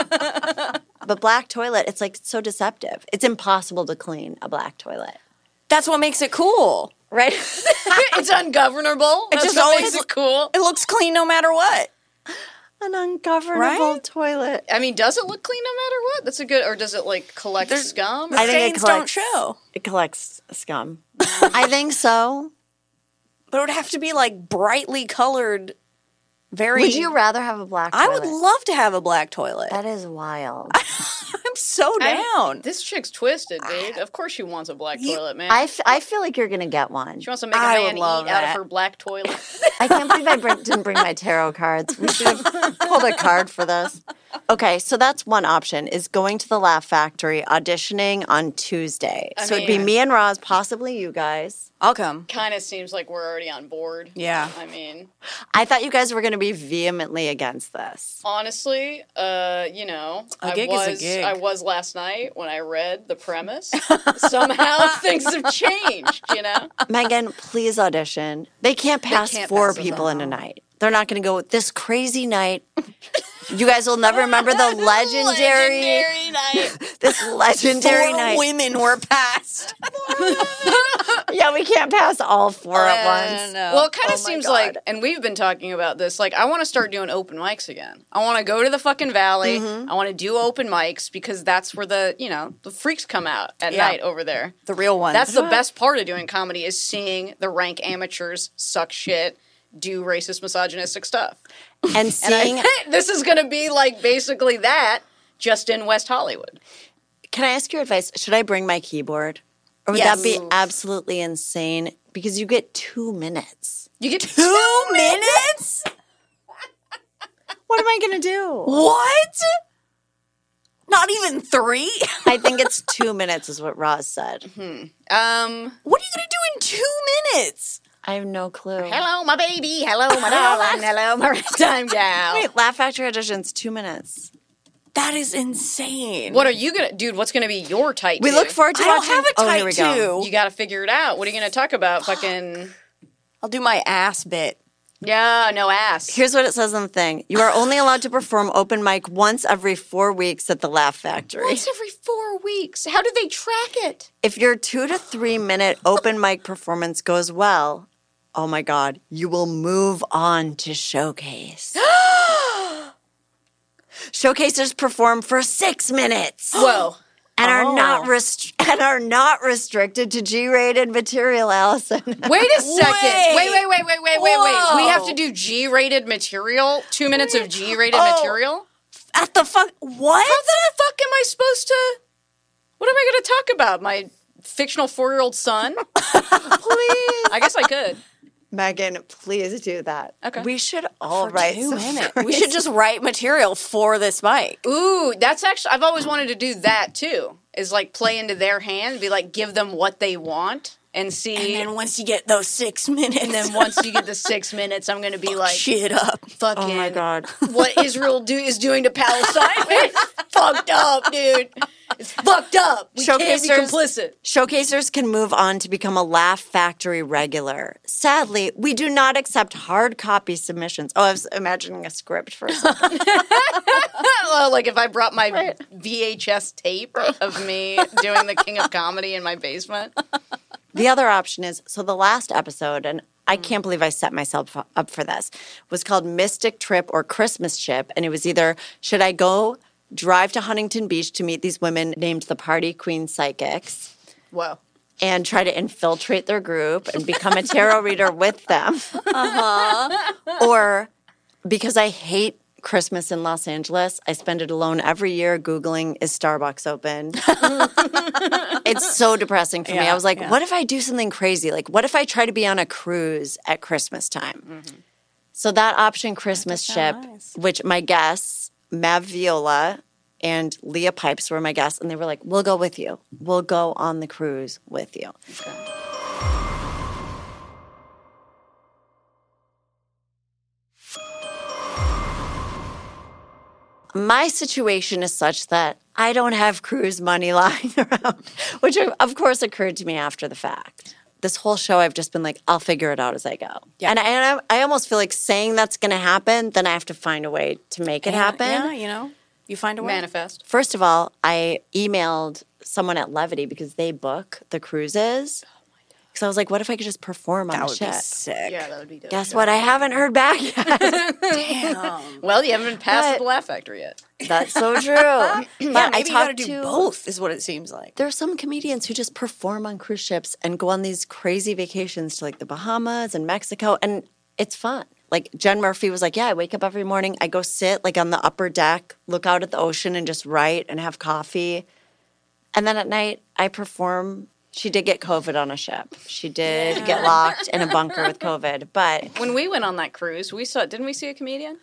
But black toilet, it's like so deceptive. It's impossible to clean a black toilet. that's what makes it cool. Right? It's ungovernable. That's just what always- makes it cool. It looks clean no matter what. An ungovernable Right? toilet. I mean, does it look clean no matter what? That's a good, or does it like collect There's- scum? The I think it stains don't collects- show. It collects scum. I think so. But it would have to be like brightly colored, very... Would you rather have a black I toilet? would love to have a black toilet. That is wild. I'm so down. This chick's twisted, dude. Of course she wants a black toilet, man. I, f- I feel like you're going to get one. she wants to make a I man would eat love out of that. her black toilet. I can't believe I br- didn't bring my tarot cards. We should have pulled a card for this. Okay, so that's one option, is going to the Laugh Factory, auditioning on Tuesday. I so it'd be mean- me and Roz, possibly you guys. I'll come. Kind of seems like we're already on board. Yeah. I mean, I thought you guys were going to be vehemently against this. honestly, uh, you know, A I gig is a was gig. I was last night when I read the premise. Somehow things have changed, you know. Megan, please audition. They can't pass can't four pass us people up. in a night. They're not going to go, this crazy night. You guys will never remember the legendary, Legendary night. this legendary Four night. women were passed. Yeah, we can't pass all four at once. Well, it kind of Oh my seems God. like, and we've been talking about this, like, I want to start doing open mics again. I want to go to the fucking valley. Mm-hmm. I want to do open mics because that's where the, you know, the freaks come out at Yeah. night over there. The real ones. That's the best part of doing comedy is seeing the rank amateurs suck shit, do racist, misogynistic stuff. And And seeing, I, this is going to be like basically that, just in West Hollywood. can I ask your advice? Should I bring my keyboard? Or would Yes. that be absolutely insane? Because you get two minutes. You get Two minutes? What am I going to do? What? Not even three? I think it's two minutes is what Roz said. Um, What are you going to do in two minutes? I have no clue. hello, my baby. Hello, my darling. Hello, my ragtime gal. Wait, Laugh Factory auditions, two minutes. That is insane. What are you gonna, dude? What's gonna be your tight? We two? look forward to I don't watching. have a Oh, tight here we go. two. You got to figure it out. What are you gonna talk about? Fucking I'll do my ass bit. yeah, no ass. Here's what it says on the thing. You are only allowed to perform open mic once every four weeks at the Laugh Factory. Once every four weeks. How do they track it? If your two to three minute open mic performance goes well, oh my God, you will move on to Showcase. Showcasers perform for six minutes Whoa. and are Oh. not rest- and are not restricted to G-rated material, Allison. Wait a second. Wait. Wait, wait, wait, wait, wait, wait, wait. Whoa. We have to do G-rated material. Two minutes of G-rated Oh. material. At the fuck? What? How the fuck am I supposed to? What am I going to talk about? My fictional four-year-old son? Please, I guess I could. Megan, please do that. Okay. We should all For write two some minutes. phrases. We should just write material for this mic. Ooh, that's actually, I've always wanted to do that too. Is like play into their hand, be like, give them what they want. and see. And then once you get those six minutes. And then once you get the six minutes, I'm going to be fuck like, shit up. fucking. Oh my God. What Israel do is doing to Palestine? It's fucked up, dude. It's fucked up. We can't be Showcasers- complicit. Showcasers can move on to become a Laugh Factory regular. Sadly, we do not accept hard copy submissions. Oh, I was imagining a script for a second. Well, like if I brought my V H S tape of me doing the King of Comedy in my basement. The other option is, so the last episode, and I can't believe I set myself up for this, was called Mystic Trip or Christmas Chip. And it was either, should I go drive to Huntington Beach to meet these women named the Party Queen Psychics Whoa. and try to infiltrate their group and become a tarot reader with them? Uh-huh. Or because I hate Christmas in Los Angeles, I spend it alone every year Googling, is Starbucks open? It's so depressing for me. Yeah, I was like, yeah. what if I do something crazy? Like, what if I try to be on a cruise at Christmas time? Mm-hmm. So that option, Christmas Ship, nice. which my guests, Mav Viola and Leah Pipes were my guests, and they were like, we'll go with you. We'll go on the cruise with you. My situation is such that I don't have cruise money lying around, which of course occurred to me after the fact. This whole show, I've just been like, I'll figure it out as I go. Yeah. And, I, and I, I almost feel like saying that's going to happen, then I have to find a way to make it Yeah, happen. Yeah, you know, you find a way. Manifest. First of all, I emailed someone at Levity because they book the cruises. Because I was like, what if I could just perform on That the would ship? be sick. Yeah, that would be dope. Guess what? I haven't heard back yet. Damn. Well, you haven't been past But- the Laugh Factory yet. That's so true. But Yeah, I maybe you gotta talked do to both, is what it seems like. There are some comedians who just perform on cruise ships and go on these crazy vacations to like the Bahamas and Mexico, and it's fun. Like Jen Murphy was like, yeah, I wake up every morning, I go sit like on the upper deck, look out at the ocean and just write and have coffee. And then at night I perform. She did get COVID on a ship. She did get locked in a bunker with COVID. But When we went on that cruise, we saw, didn't we see a comedian?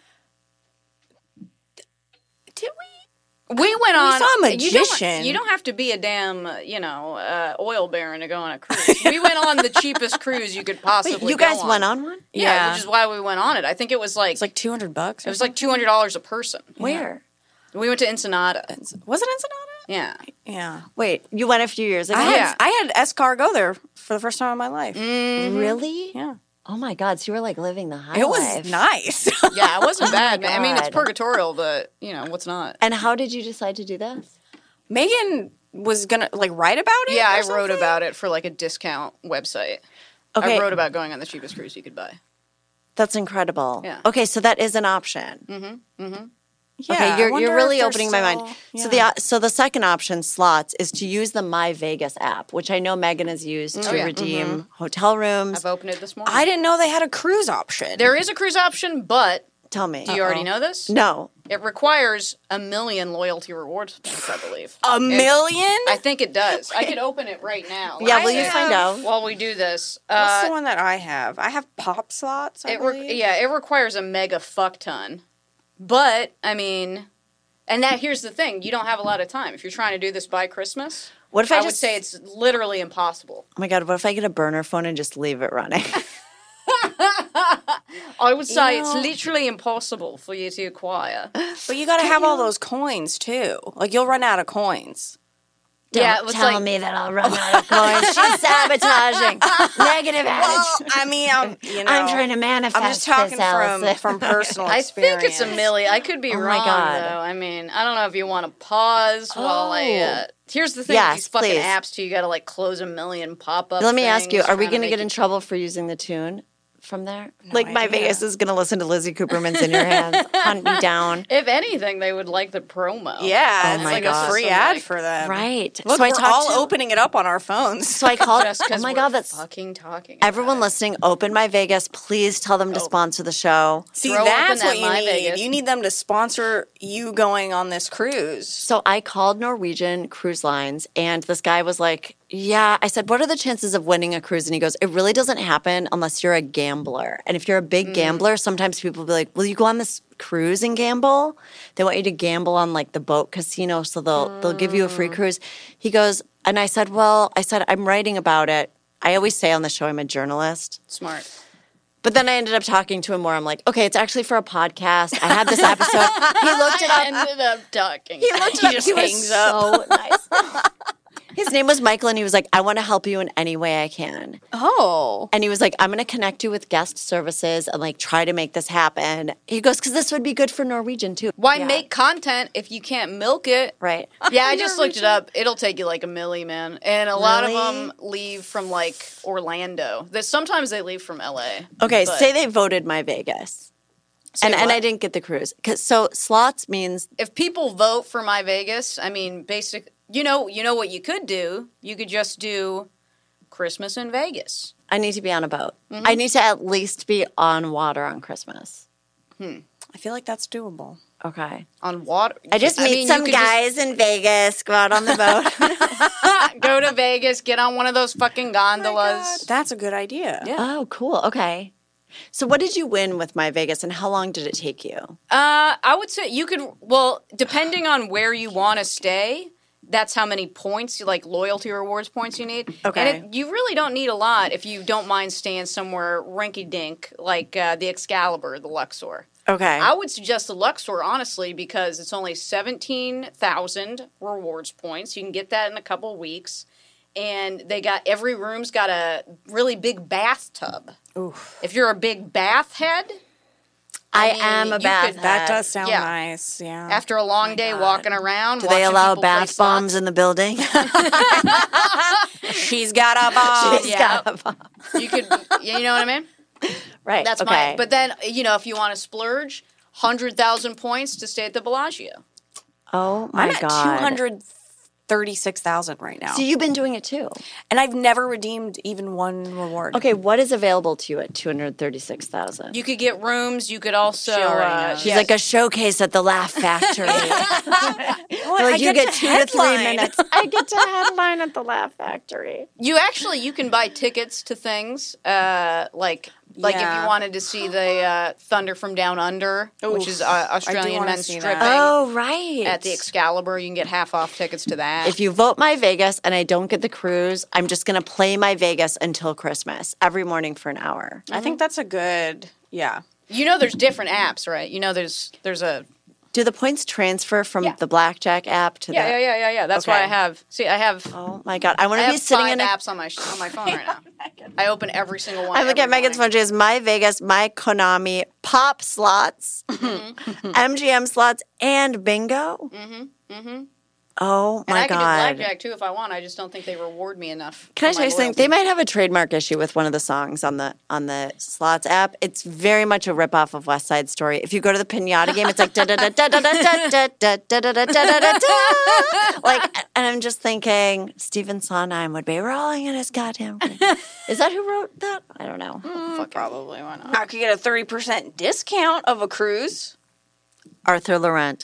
Did we? We went on. saw a You magician. don't, you don't have to be a damn, uh, you know, uh, oil baron to go on a cruise. We went on the cheapest cruise you could possibly. you guys go on. went on one? Yeah, Yeah. which is why we went on it. I think it was like It's like two hundred bucks. it was like two hundred dollars a person. Where? We went to Ensenada. Was it Ensenada? Yeah, Yeah. Wait, you went a few years ago? I had Yeah. I had Escar go there for the first time in my life. Really? Yeah. Oh my God, so you were like living the high It was life. nice. yeah, it wasn't bad. man. I mean, it's God. purgatorial, but you know what's not. And how did you decide to do this? Megan was gonna like write about it. Yeah, or I wrote something? about it for like a discount website. Okay. I wrote about going on the cheapest cruise you could buy. That's incredible. Yeah. Okay, so that is an option. Yeah, Okay, I you're wonder you're if really they're opening my mind. still- So the uh, so the second option slots is to use the My Vegas app, which I know Megan has used to yeah. redeem hotel rooms. I've opened it this morning. I didn't know they had a cruise option. There is a cruise option, but Tell me. do you already know this? No. It requires a million loyalty rewards points, I believe. a million. I think it does. I could open it right now. Yeah, Like, will you I find have- out? While we do this. What's Uh, the one that I have? I have pop slots. I it re- believe. yeah, it requires a mega fuck ton. But, I mean, and that here's the thing. You don't have a lot of time. If you're trying to do this by Christmas, What if I I would just- say it's literally impossible. Oh my God, what if I get a burner phone and just leave it running? I would say You it's know- literally impossible for you to acquire. But you got to have all those coins too. Like you'll run out of coins. yeah, Don't it was tell like, me that I'll run out of coins. She's sabotaging. Negative attitude. I mean, I'm you know, I'm trying to manifest I'm just talking this, from Allison. from personal I experience. think it's a million. I could be Oh my wrong, God. though. I mean, I don't know if you want to pause while I. Uh, here's the thing: Yes, with these fucking please. apps, too, you got to like close a million pop-up. Let me ask you, things are we trying going to make get in you- trouble for using the tune from there? like, My idea. Vegas is going to listen to Lizzie Cooperman's In Your Hands, hunt me down. If anything, they would like the promo. Yeah, Oh it's my like God. a free Some, ad like- for them. Right. Look, so I we're talked all to, opening it up on our phones. So I called, Just oh because my we're God, that's, fucking talking. about everyone it. listening, open My Vegas. Please tell them to sponsor the show. See, Throw that's open what that you My need. Vegas. You need them to sponsor you going on this cruise. So I called Norwegian Cruise Lines, and this guy was like, yeah, I said, what are the chances of winning a cruise? And he goes, it really doesn't happen unless you're a gambler. And if you're a big gambler, sometimes people will be like, will you go on this cruise and gamble? They want you to gamble on like the boat casino, so they'll they'll give you a free cruise. He goes, and I said, well, I said, I'm writing about it. I always say on the show I'm a journalist. Smart. But then I ended up talking to him more. I'm like, okay, it's actually for a podcast. I had this episode. He looked it up. I ended up talking. He looked it up. just He was hangs up. so nice. His name was Michael, and he was like, I want to help you in any way I can. Oh. And he was like, I'm going to connect you with guest services and like try to make this happen. He goes, because this would be good for Norwegian too. Why Yeah. make content if you can't milk it? Right. Yeah, I just looked it up. It'll take you like a milli, man. And a lot of Really? them leave from like Orlando. That sometimes they leave from L A. Okay, but- say they voted my Vegas. Say And, and what? I didn't get the cruise. 'Cause- so slots means, If people vote for my Vegas, I mean, basic. You know, you know what you could do? You could just do Christmas in Vegas. I need to be on a boat. Mm-hmm. I need to at least be on water on Christmas. I feel like that's doable. Okay. On water. I just I meet mean, you some could just guys in Vegas, go out on the boat. go to Vegas, get on one of those fucking gondolas. That's a good idea. Yeah. Oh, cool. Okay. So what did you win with my Vegas and how long did it take you? Uh, I would say you could. Well, depending on where you want to stay, that's how many points, like loyalty rewards points, you need. Okay. And it, you really don't need a lot if you don't mind staying somewhere rinky-dink like uh, the Excalibur, the Luxor. Okay. I would suggest the Luxor, honestly, because it's only seventeen thousand rewards points. You can get that in a couple weeks. And they got, every room's got a really big bathtub. Oof. If you're a big bath head, I, mean, am a you bath could- head. That does sound Yeah. nice. Yeah. after a long day walking around, Do they watching allow people play bath bombs slots. in the building? She's got a bomb. She's yeah. got a bomb. You could, you know what I mean? Right. That's okay. my. But then, you know, if you want to splurge, hundred thousand points to stay at the Bellagio. Oh my I'm at God. two hundred thirty-six thousand right now. So you've been doing it too. And I've never redeemed even one reward. Okay, what is available to you at two hundred thirty-six thousand? You could get rooms. You could also. She already Uh, knows. She's yes. like a showcase at the Laugh Factory. Well, Like I you get to two to three headline. minutes. I get to headline at the Laugh Factory. You actually you can buy tickets to things uh, like like if Yeah. you wanted to see the uh, Thunder from Down Under, which Oof. is uh, I do Australian wanna men see that. stripping Oh, right. at the Excalibur. You can get half off tickets to that. If you vote my Vegas and I don't get the cruise, I'm just going to play my Vegas until Christmas every morning for an hour. I think that's a good, yeah. you know, there's different apps, right? You know, there's there's a Do the points transfer from Yeah. the Blackjack app to yeah the? yeah yeah yeah yeah. That's why Okay. I have see I have. Oh my God! I want I to be have sitting five in a. apps on my sh- on my phone right now. I open every single one. I look every at Megan's phone. morning. She has my Vegas, my Konami, Pop slots, M G M slots, and bingo. Mm-hmm. Mm-hmm. Oh And my I can God! do blackjack too if I want. I just don't think they reward me enough. Can I for tell my you something? loyalty. They might have a trademark issue with one of the songs on the on the slots app. It's very much a ripoff of West Side Story. If you go to the pinata game, it's like da da da da da da da da da da da da da da. Like, and I'm just thinking Stephen Sondheim would be rolling in his goddamn grave. Is that who wrote that? I don't know. Fuck, probably why not? I could get a thirty percent discount of a cruise. Arthur Laurent.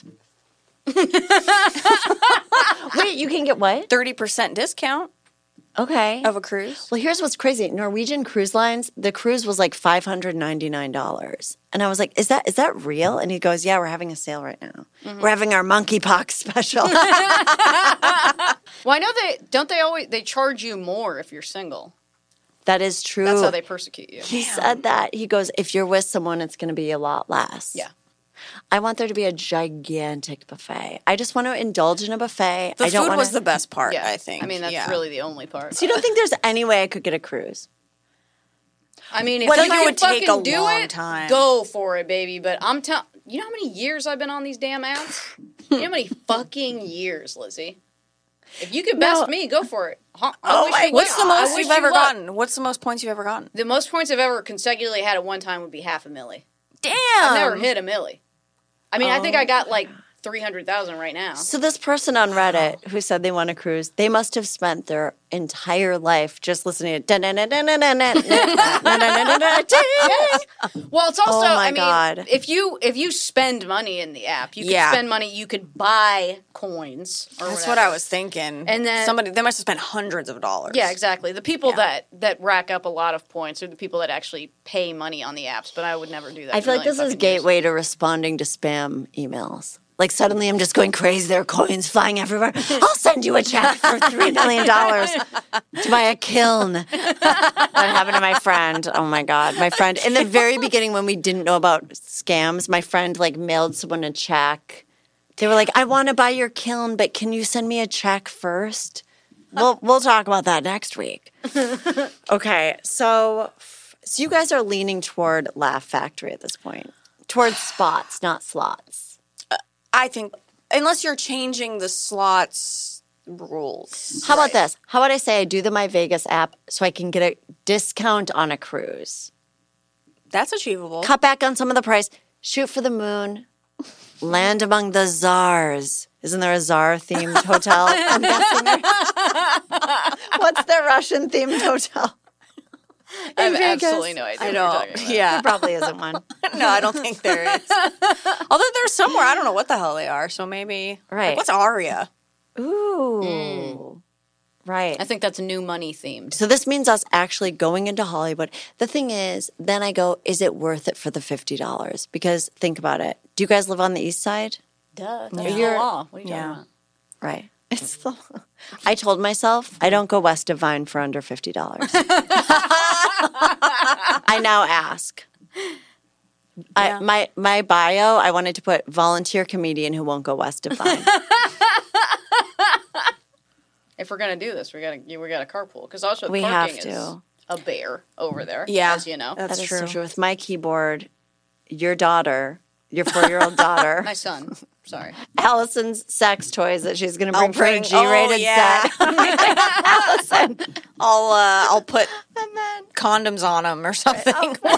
Wait, you can get what? thirty percent discount Okay. of a cruise. Well, here's what's crazy. Norwegian Cruise Lines, the cruise was like five hundred ninety-nine dollars. And I was like, is that is that real? And he goes, yeah, we're having a sale right now. We're having our monkeypox special. Well, I know they don't. They always they charge you more if you're single. That is true. That's how they persecute you. He said that. He goes, if you're with someone, it's going to be a lot less. Yeah. I want there to be a gigantic buffet. I just want to indulge in a buffet. The I don't food want was to, the best part, Yeah, I think. I mean, that's yeah. really the only part. So you don't think there's any way I could get a cruise? I mean, if Well, you it can would take fucking a do long it, time. go for it, baby. But I'm telling you know how many years I've been on these damn apps? You know how many fucking years, Lizzie? If you could best No. me, go for it. Huh? I Oh wish my! you What's would. the I most wish you've you ever would. gotten? What's the most points you've ever gotten? The most points I've ever consecutively had at one time would be half a milli. Damn! I've never hit a milli. I mean, I think I Oh. got like three hundred thousand right now. So this person on Reddit who said they want a cruise, they must have spent their entire life just listening to. Well, it's also, Oh my I mean, God. if you if you spend money in the app, you can Yeah. spend money. You could buy coins. Or That's whatever. what I was thinking. And then- somebody they must have spent hundreds of dollars. Yeah, exactly. The people Yeah. that that rack up a lot of points are the people that actually pay money on the apps. But I would never do that. I in feel a like this million is fucking years. gateway to responding to spam emails. Like suddenly I'm just going crazy. There are coins flying everywhere. I'll send you a check for three million dollars to buy a kiln. That happened to my friend. Oh my God. My friend, in the very beginning when we didn't know about scams, my friend like mailed someone a check. They were like, I want to buy your kiln, but can you send me a check first? We'll, we'll talk about that next week. Okay. So, so you guys are leaning toward Laugh Factory at this point. Towards spots, not slots. I think, unless you're changing the slots rules. How about this? How about I say I do the My Vegas app so I can get a discount on a cruise? That's achievable. Cut back on some of the price. Shoot for the moon. Land among the czars. Isn't there a czar-themed hotel? I'm guessing there. What's the Russian-themed hotel? I have Vegas. absolutely no idea I what know. you're talking about. Yeah. There probably isn't one. No, I don't think there is. Although there's somewhere, I don't know what the hell they are, so maybe. Right. Like, what's Aria? Ooh. Mm. Right. I think that's new money themed. So this means us actually going into Hollywood. The thing is, then I go, is it worth it for the fifty dollars? Because think about it. Do you guys live on the east side? Duh. That's Yeah. the You're- law. What are you Yeah. talking about? Right. It's the. I told myself I don't go west of Vine for under fifty dollars. I now ask. I, my my bio, I wanted to put volunteer comedian who won't go west of Vine. If we're gonna do this, we gotta we gotta carpool because also We parking have to. is a bear over there. Yeah. as you know, That's That is true. so true. With my keyboard, your daughter, your four-year-old daughter, my son. Sorry, Allison's sex toys that she's going to bring I'll for a bring- G-rated oh, yeah. set. Allison. I'll uh, I'll put condoms on them or something.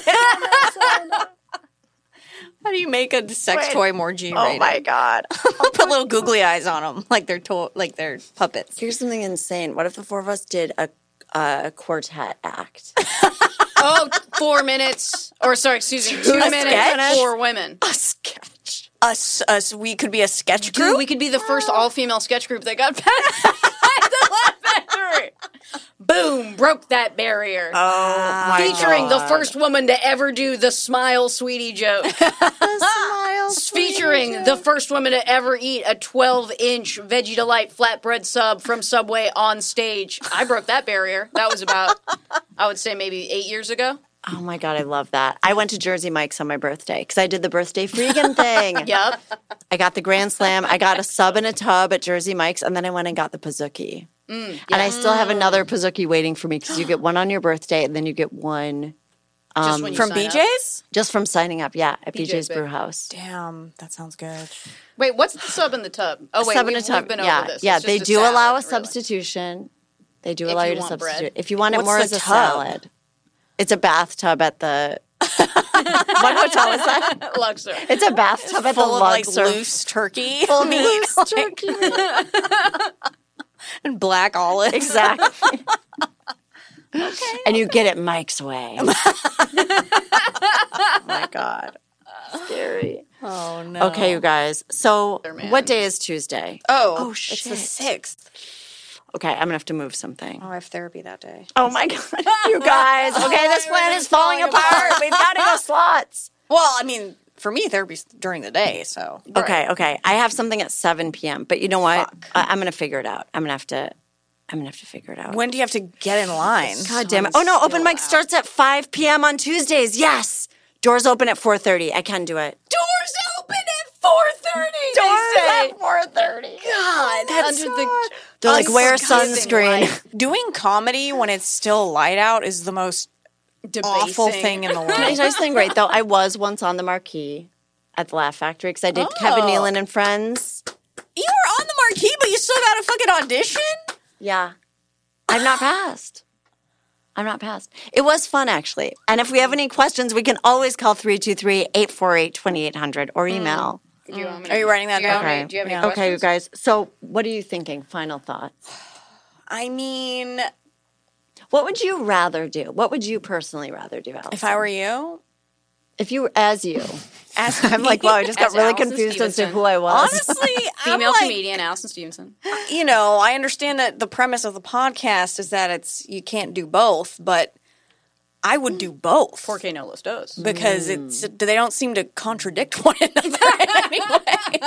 How do you make a sex Wait. toy more G-rated? Oh my God. I'll put little googly eyes on them, like they're to- like they're puppets. Here's something insane. What if the four of us did a, a quartet act? oh, four minutes, or sorry, excuse me, two A minutes, sketch? four women. A sketch. Us, us, we could be a sketch Dude, group. we could be the first all-female sketch group that got past the Laugh Factory. Boom, broke that barrier. Oh my Featuring God. the first woman to ever do the smile sweetie joke. Smile, Featuring the first woman to ever eat a twelve-inch Veggie Delight flatbread sub from Subway on stage. I broke that barrier. That was about, I would say, maybe eight years ago. Oh my God, I love that. I went to Jersey Mike's on my birthday because I did the birthday freegan thing. Yep. I got the Grand Slam. I got a sub and a tub at Jersey Mike's, and then I went and got the Pizookie. Mm, and I still have another Pizookie waiting for me because you get one on your birthday, and then you get one Just when you From sign B up. J's? just from signing up. Yeah, at B J's B J's big. Brew House. Damn, that sounds good. Wait, what's the sub in the tub? Oh, wait, sub we've, and a tub. we've been yeah, over this. yeah. It's They just a do salad, allow a really. substitution. They do If allow you you to want substitute. bread. If you want it What's more the as a tub? salad, it's a bathtub at the. What hotel is that? Luxor. It's a bathtub at the Full of like Luxor. loose turkey. Full of meat, loose like- turkey. and black olives. Exactly. And you get it Mike's way. Oh my God. Scary. Oh no. Okay, you guys. So, man. what day is Tuesday? Oh, Oh, it's shit. the sixth. Okay, I'm going to have to move something. Oh, I have therapy that day. Oh my God. You guys. Okay, this plan is falling apart. We've got to go slots. Well, I mean, for me, therapy's during the day, so. Okay, okay. I have something at seven p.m., but you know what? I- I'm going to figure it out. I'm going to have to. I'm going to have to figure it out. When do you have to get in line? God damn it. Oh, no. Open mic starts at five p.m. on Tuesdays. Yes. Doors open at four thirty. I can do it. Doors open at four thirty. Doors at four thirty. God, That's under the They're like, wear Unforgiving sunscreen. light. Doing comedy when it's still light out is the most awful debasing. thing in the Can I world. tell you something great, though? I was once on the marquee at the Laugh Factory because I did Kevin Oh. Nealon and Friends. You were on the marquee, but you still got a fucking audition? Yeah. I'm not passed. I'm not passed. It was fun, actually. And if we have any questions, we can always call three two three, eight four eight, two eight zero zero or email. Do you want me Are you writing that do you have down? any- Do you have any Yeah. questions? Okay, you guys. So what are you thinking? Final thoughts. I mean, What would you rather do? What would you personally rather do, Allison? if I were you, If you were as you. as I'm like, wow, I just got As really Allison confused as to Stevenson. who I was. honestly, I'm Female like, comedian Allison Stevenson. you know, I understand that the premise of the podcast is that it's you can't do both, but I would do both four K no listos. because it's they don't seem to contradict one another anyway.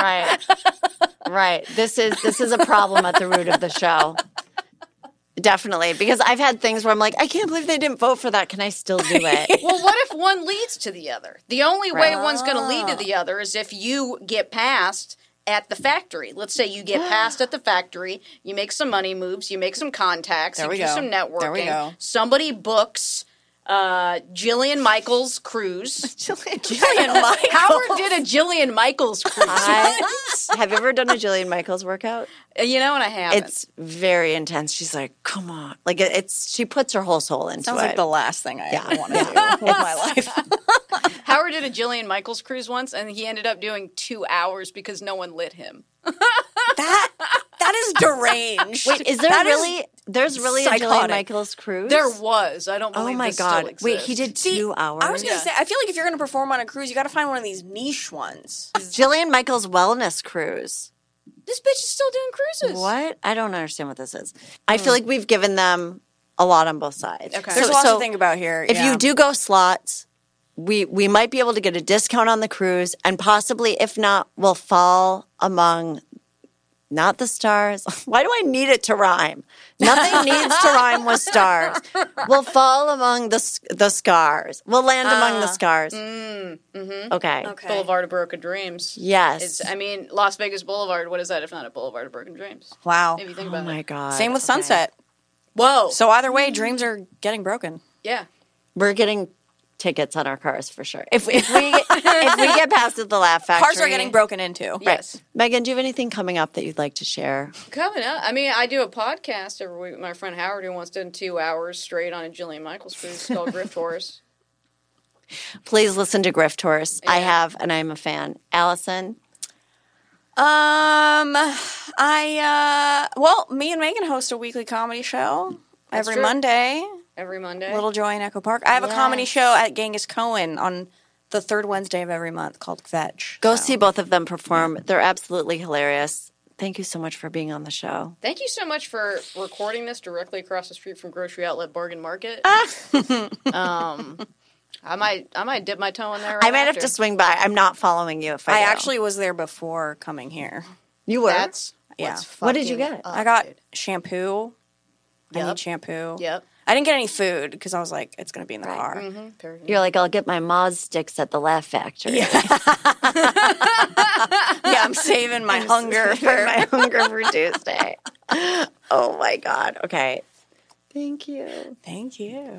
Right. Right. This is this is a problem at the root of the show. Definitely. Because I've had things where I'm like, I can't believe they didn't vote for that. Can I still do it? Well, what if one leads to the other? The only way one's going to lead to the other is if you get passed at the factory. Let's say you get passed at the factory, you make some money moves, you make some contacts, There you we do go. some networking. There we go. Somebody books uh, Jillian Michaels cruise. Jillian Michaels. Howard did a Jillian Michaels cruise. I, have you ever done a Jillian Michaels workout? You know, and I haven't. It's very intense. She's like, come on. Like, it- it's she puts her whole soul into Sounds it. like the last thing I Yeah. ever want to do with my life. Howard did a Jillian Michaels cruise once, and he ended up doing two hours because no one lit him. That that is deranged. Wait, is there That really, there's really a Jillian psychotic. Michaels cruise? There was. I don't believe Oh my this God. still exists. Wait, he did See, two hours? I was gonna Yeah. say, I feel like if you're gonna perform on a cruise, you got to find one of these niche ones. Jillian Michaels wellness cruise. This bitch is still doing cruises. What? I don't understand what this is. I feel like we've given them a lot on both sides. Okay. There's So- lots so to think about here. If yeah. you do go slots, we we might be able to get a discount on the cruise, and possibly, if not, we'll fall among not the stars. Why do I need it to rhyme? Nothing needs to rhyme with stars. We'll fall among the s- the scars. We'll land among the scars. Mm, mm-hmm. Okay. Okay. Boulevard of Broken Dreams. Yes. It's, I mean, Las Vegas Boulevard, what is that if not a Boulevard of Broken Dreams? Wow. If you think Oh about my it. God. Same with Okay. Sunset. Whoa. So either way, dreams are getting broken. yeah. We're getting tickets on our cars for sure. If if we get, if we get past at the Laugh Factory, Cars are getting broken into. Right. Yes. Megan, do you have anything coming up that you'd like to share? Coming up. I mean, I do a podcast every week with my friend Howard who wants to do two hours straight on a Jillian Michaels cruise. It's called Grift Horse. Please listen to Grift Horse. I Yeah. have, and I'm a fan. Allison, Um, I uh, well, me and Megan host a weekly comedy show That's every true. Monday. Every Monday. Little Joy in Echo Park. I have a comedy Yes. show at Genghis Cohen on the third Wednesday of every month called Fetch. go So- see both of them perform. They're absolutely hilarious. Thank you so much for being on the show. Thank you so much for recording this directly across the street from Grocery Outlet Bargain Market. um, I might, I might dip my toe in there. Right I might have after. to swing by. I'm not following you if I I go. actually was there before coming here. You were? That's Yeah. what's What did you fucking get? up, I got dude. shampoo. I Yep. need shampoo. Yep. I didn't get any food because I was like, it's going to be in the car. Mm-hmm. Perfect. You're like, I'll get my Moz sticks at the Laugh Factory. Yeah, I'm saving my hunger for for my hunger for Tuesday. Oh my God. Okay. Thank you. Thank you.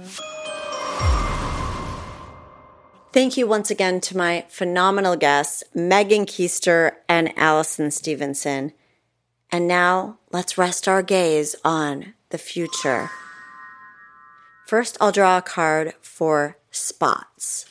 Thank you once again to my phenomenal guests, Megan Keister and Allison Stevenson. And now let's rest our gaze on the future. First, I'll draw a card for spots.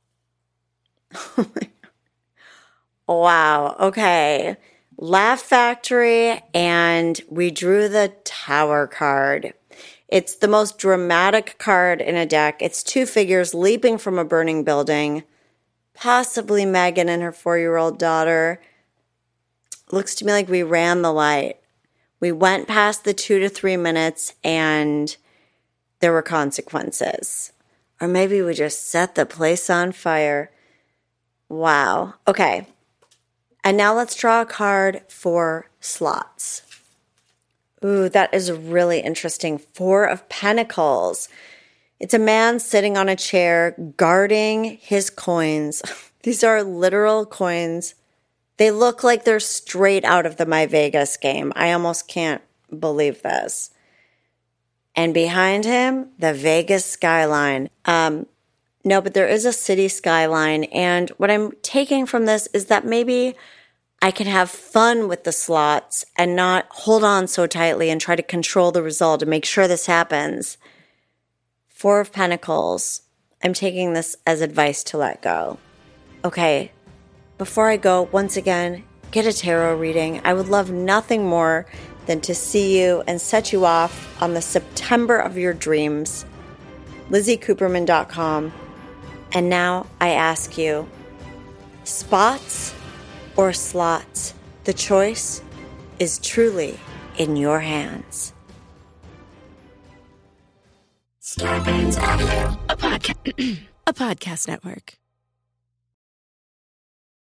Wow. Okay. Laugh Factory, and we drew the Tower card. It's the most dramatic card in a deck. It's two figures leaping from a burning building, possibly Megan and her four-year-old daughter. Looks to me like we ran the light. We went past the two to three minutes and there were consequences. Or maybe we just set the place on fire. Wow. Okay. And now let's draw a card for slots. Ooh, that is really interesting. Four of Pentacles. It's a man sitting on a chair guarding his coins. These are literal coins. They look like they're straight out of the My Vegas game. I almost can't believe this. And behind him, the Vegas skyline. Um, no, but there is a city skyline. And what I'm taking from this is that maybe I can have fun with the slots and not hold on so tightly and try to control the result and make sure this happens. Four of Pentacles. I'm taking this as advice to let go. Okay, before I go, once again, get a tarot reading. I would love nothing more than to see you and set you off on the September of your dreams. Lizzie Cooperman dot com. And now I ask you, spots or slots? The choice is truly in your hands. Scarpins Audio. A podcast, a podcast network.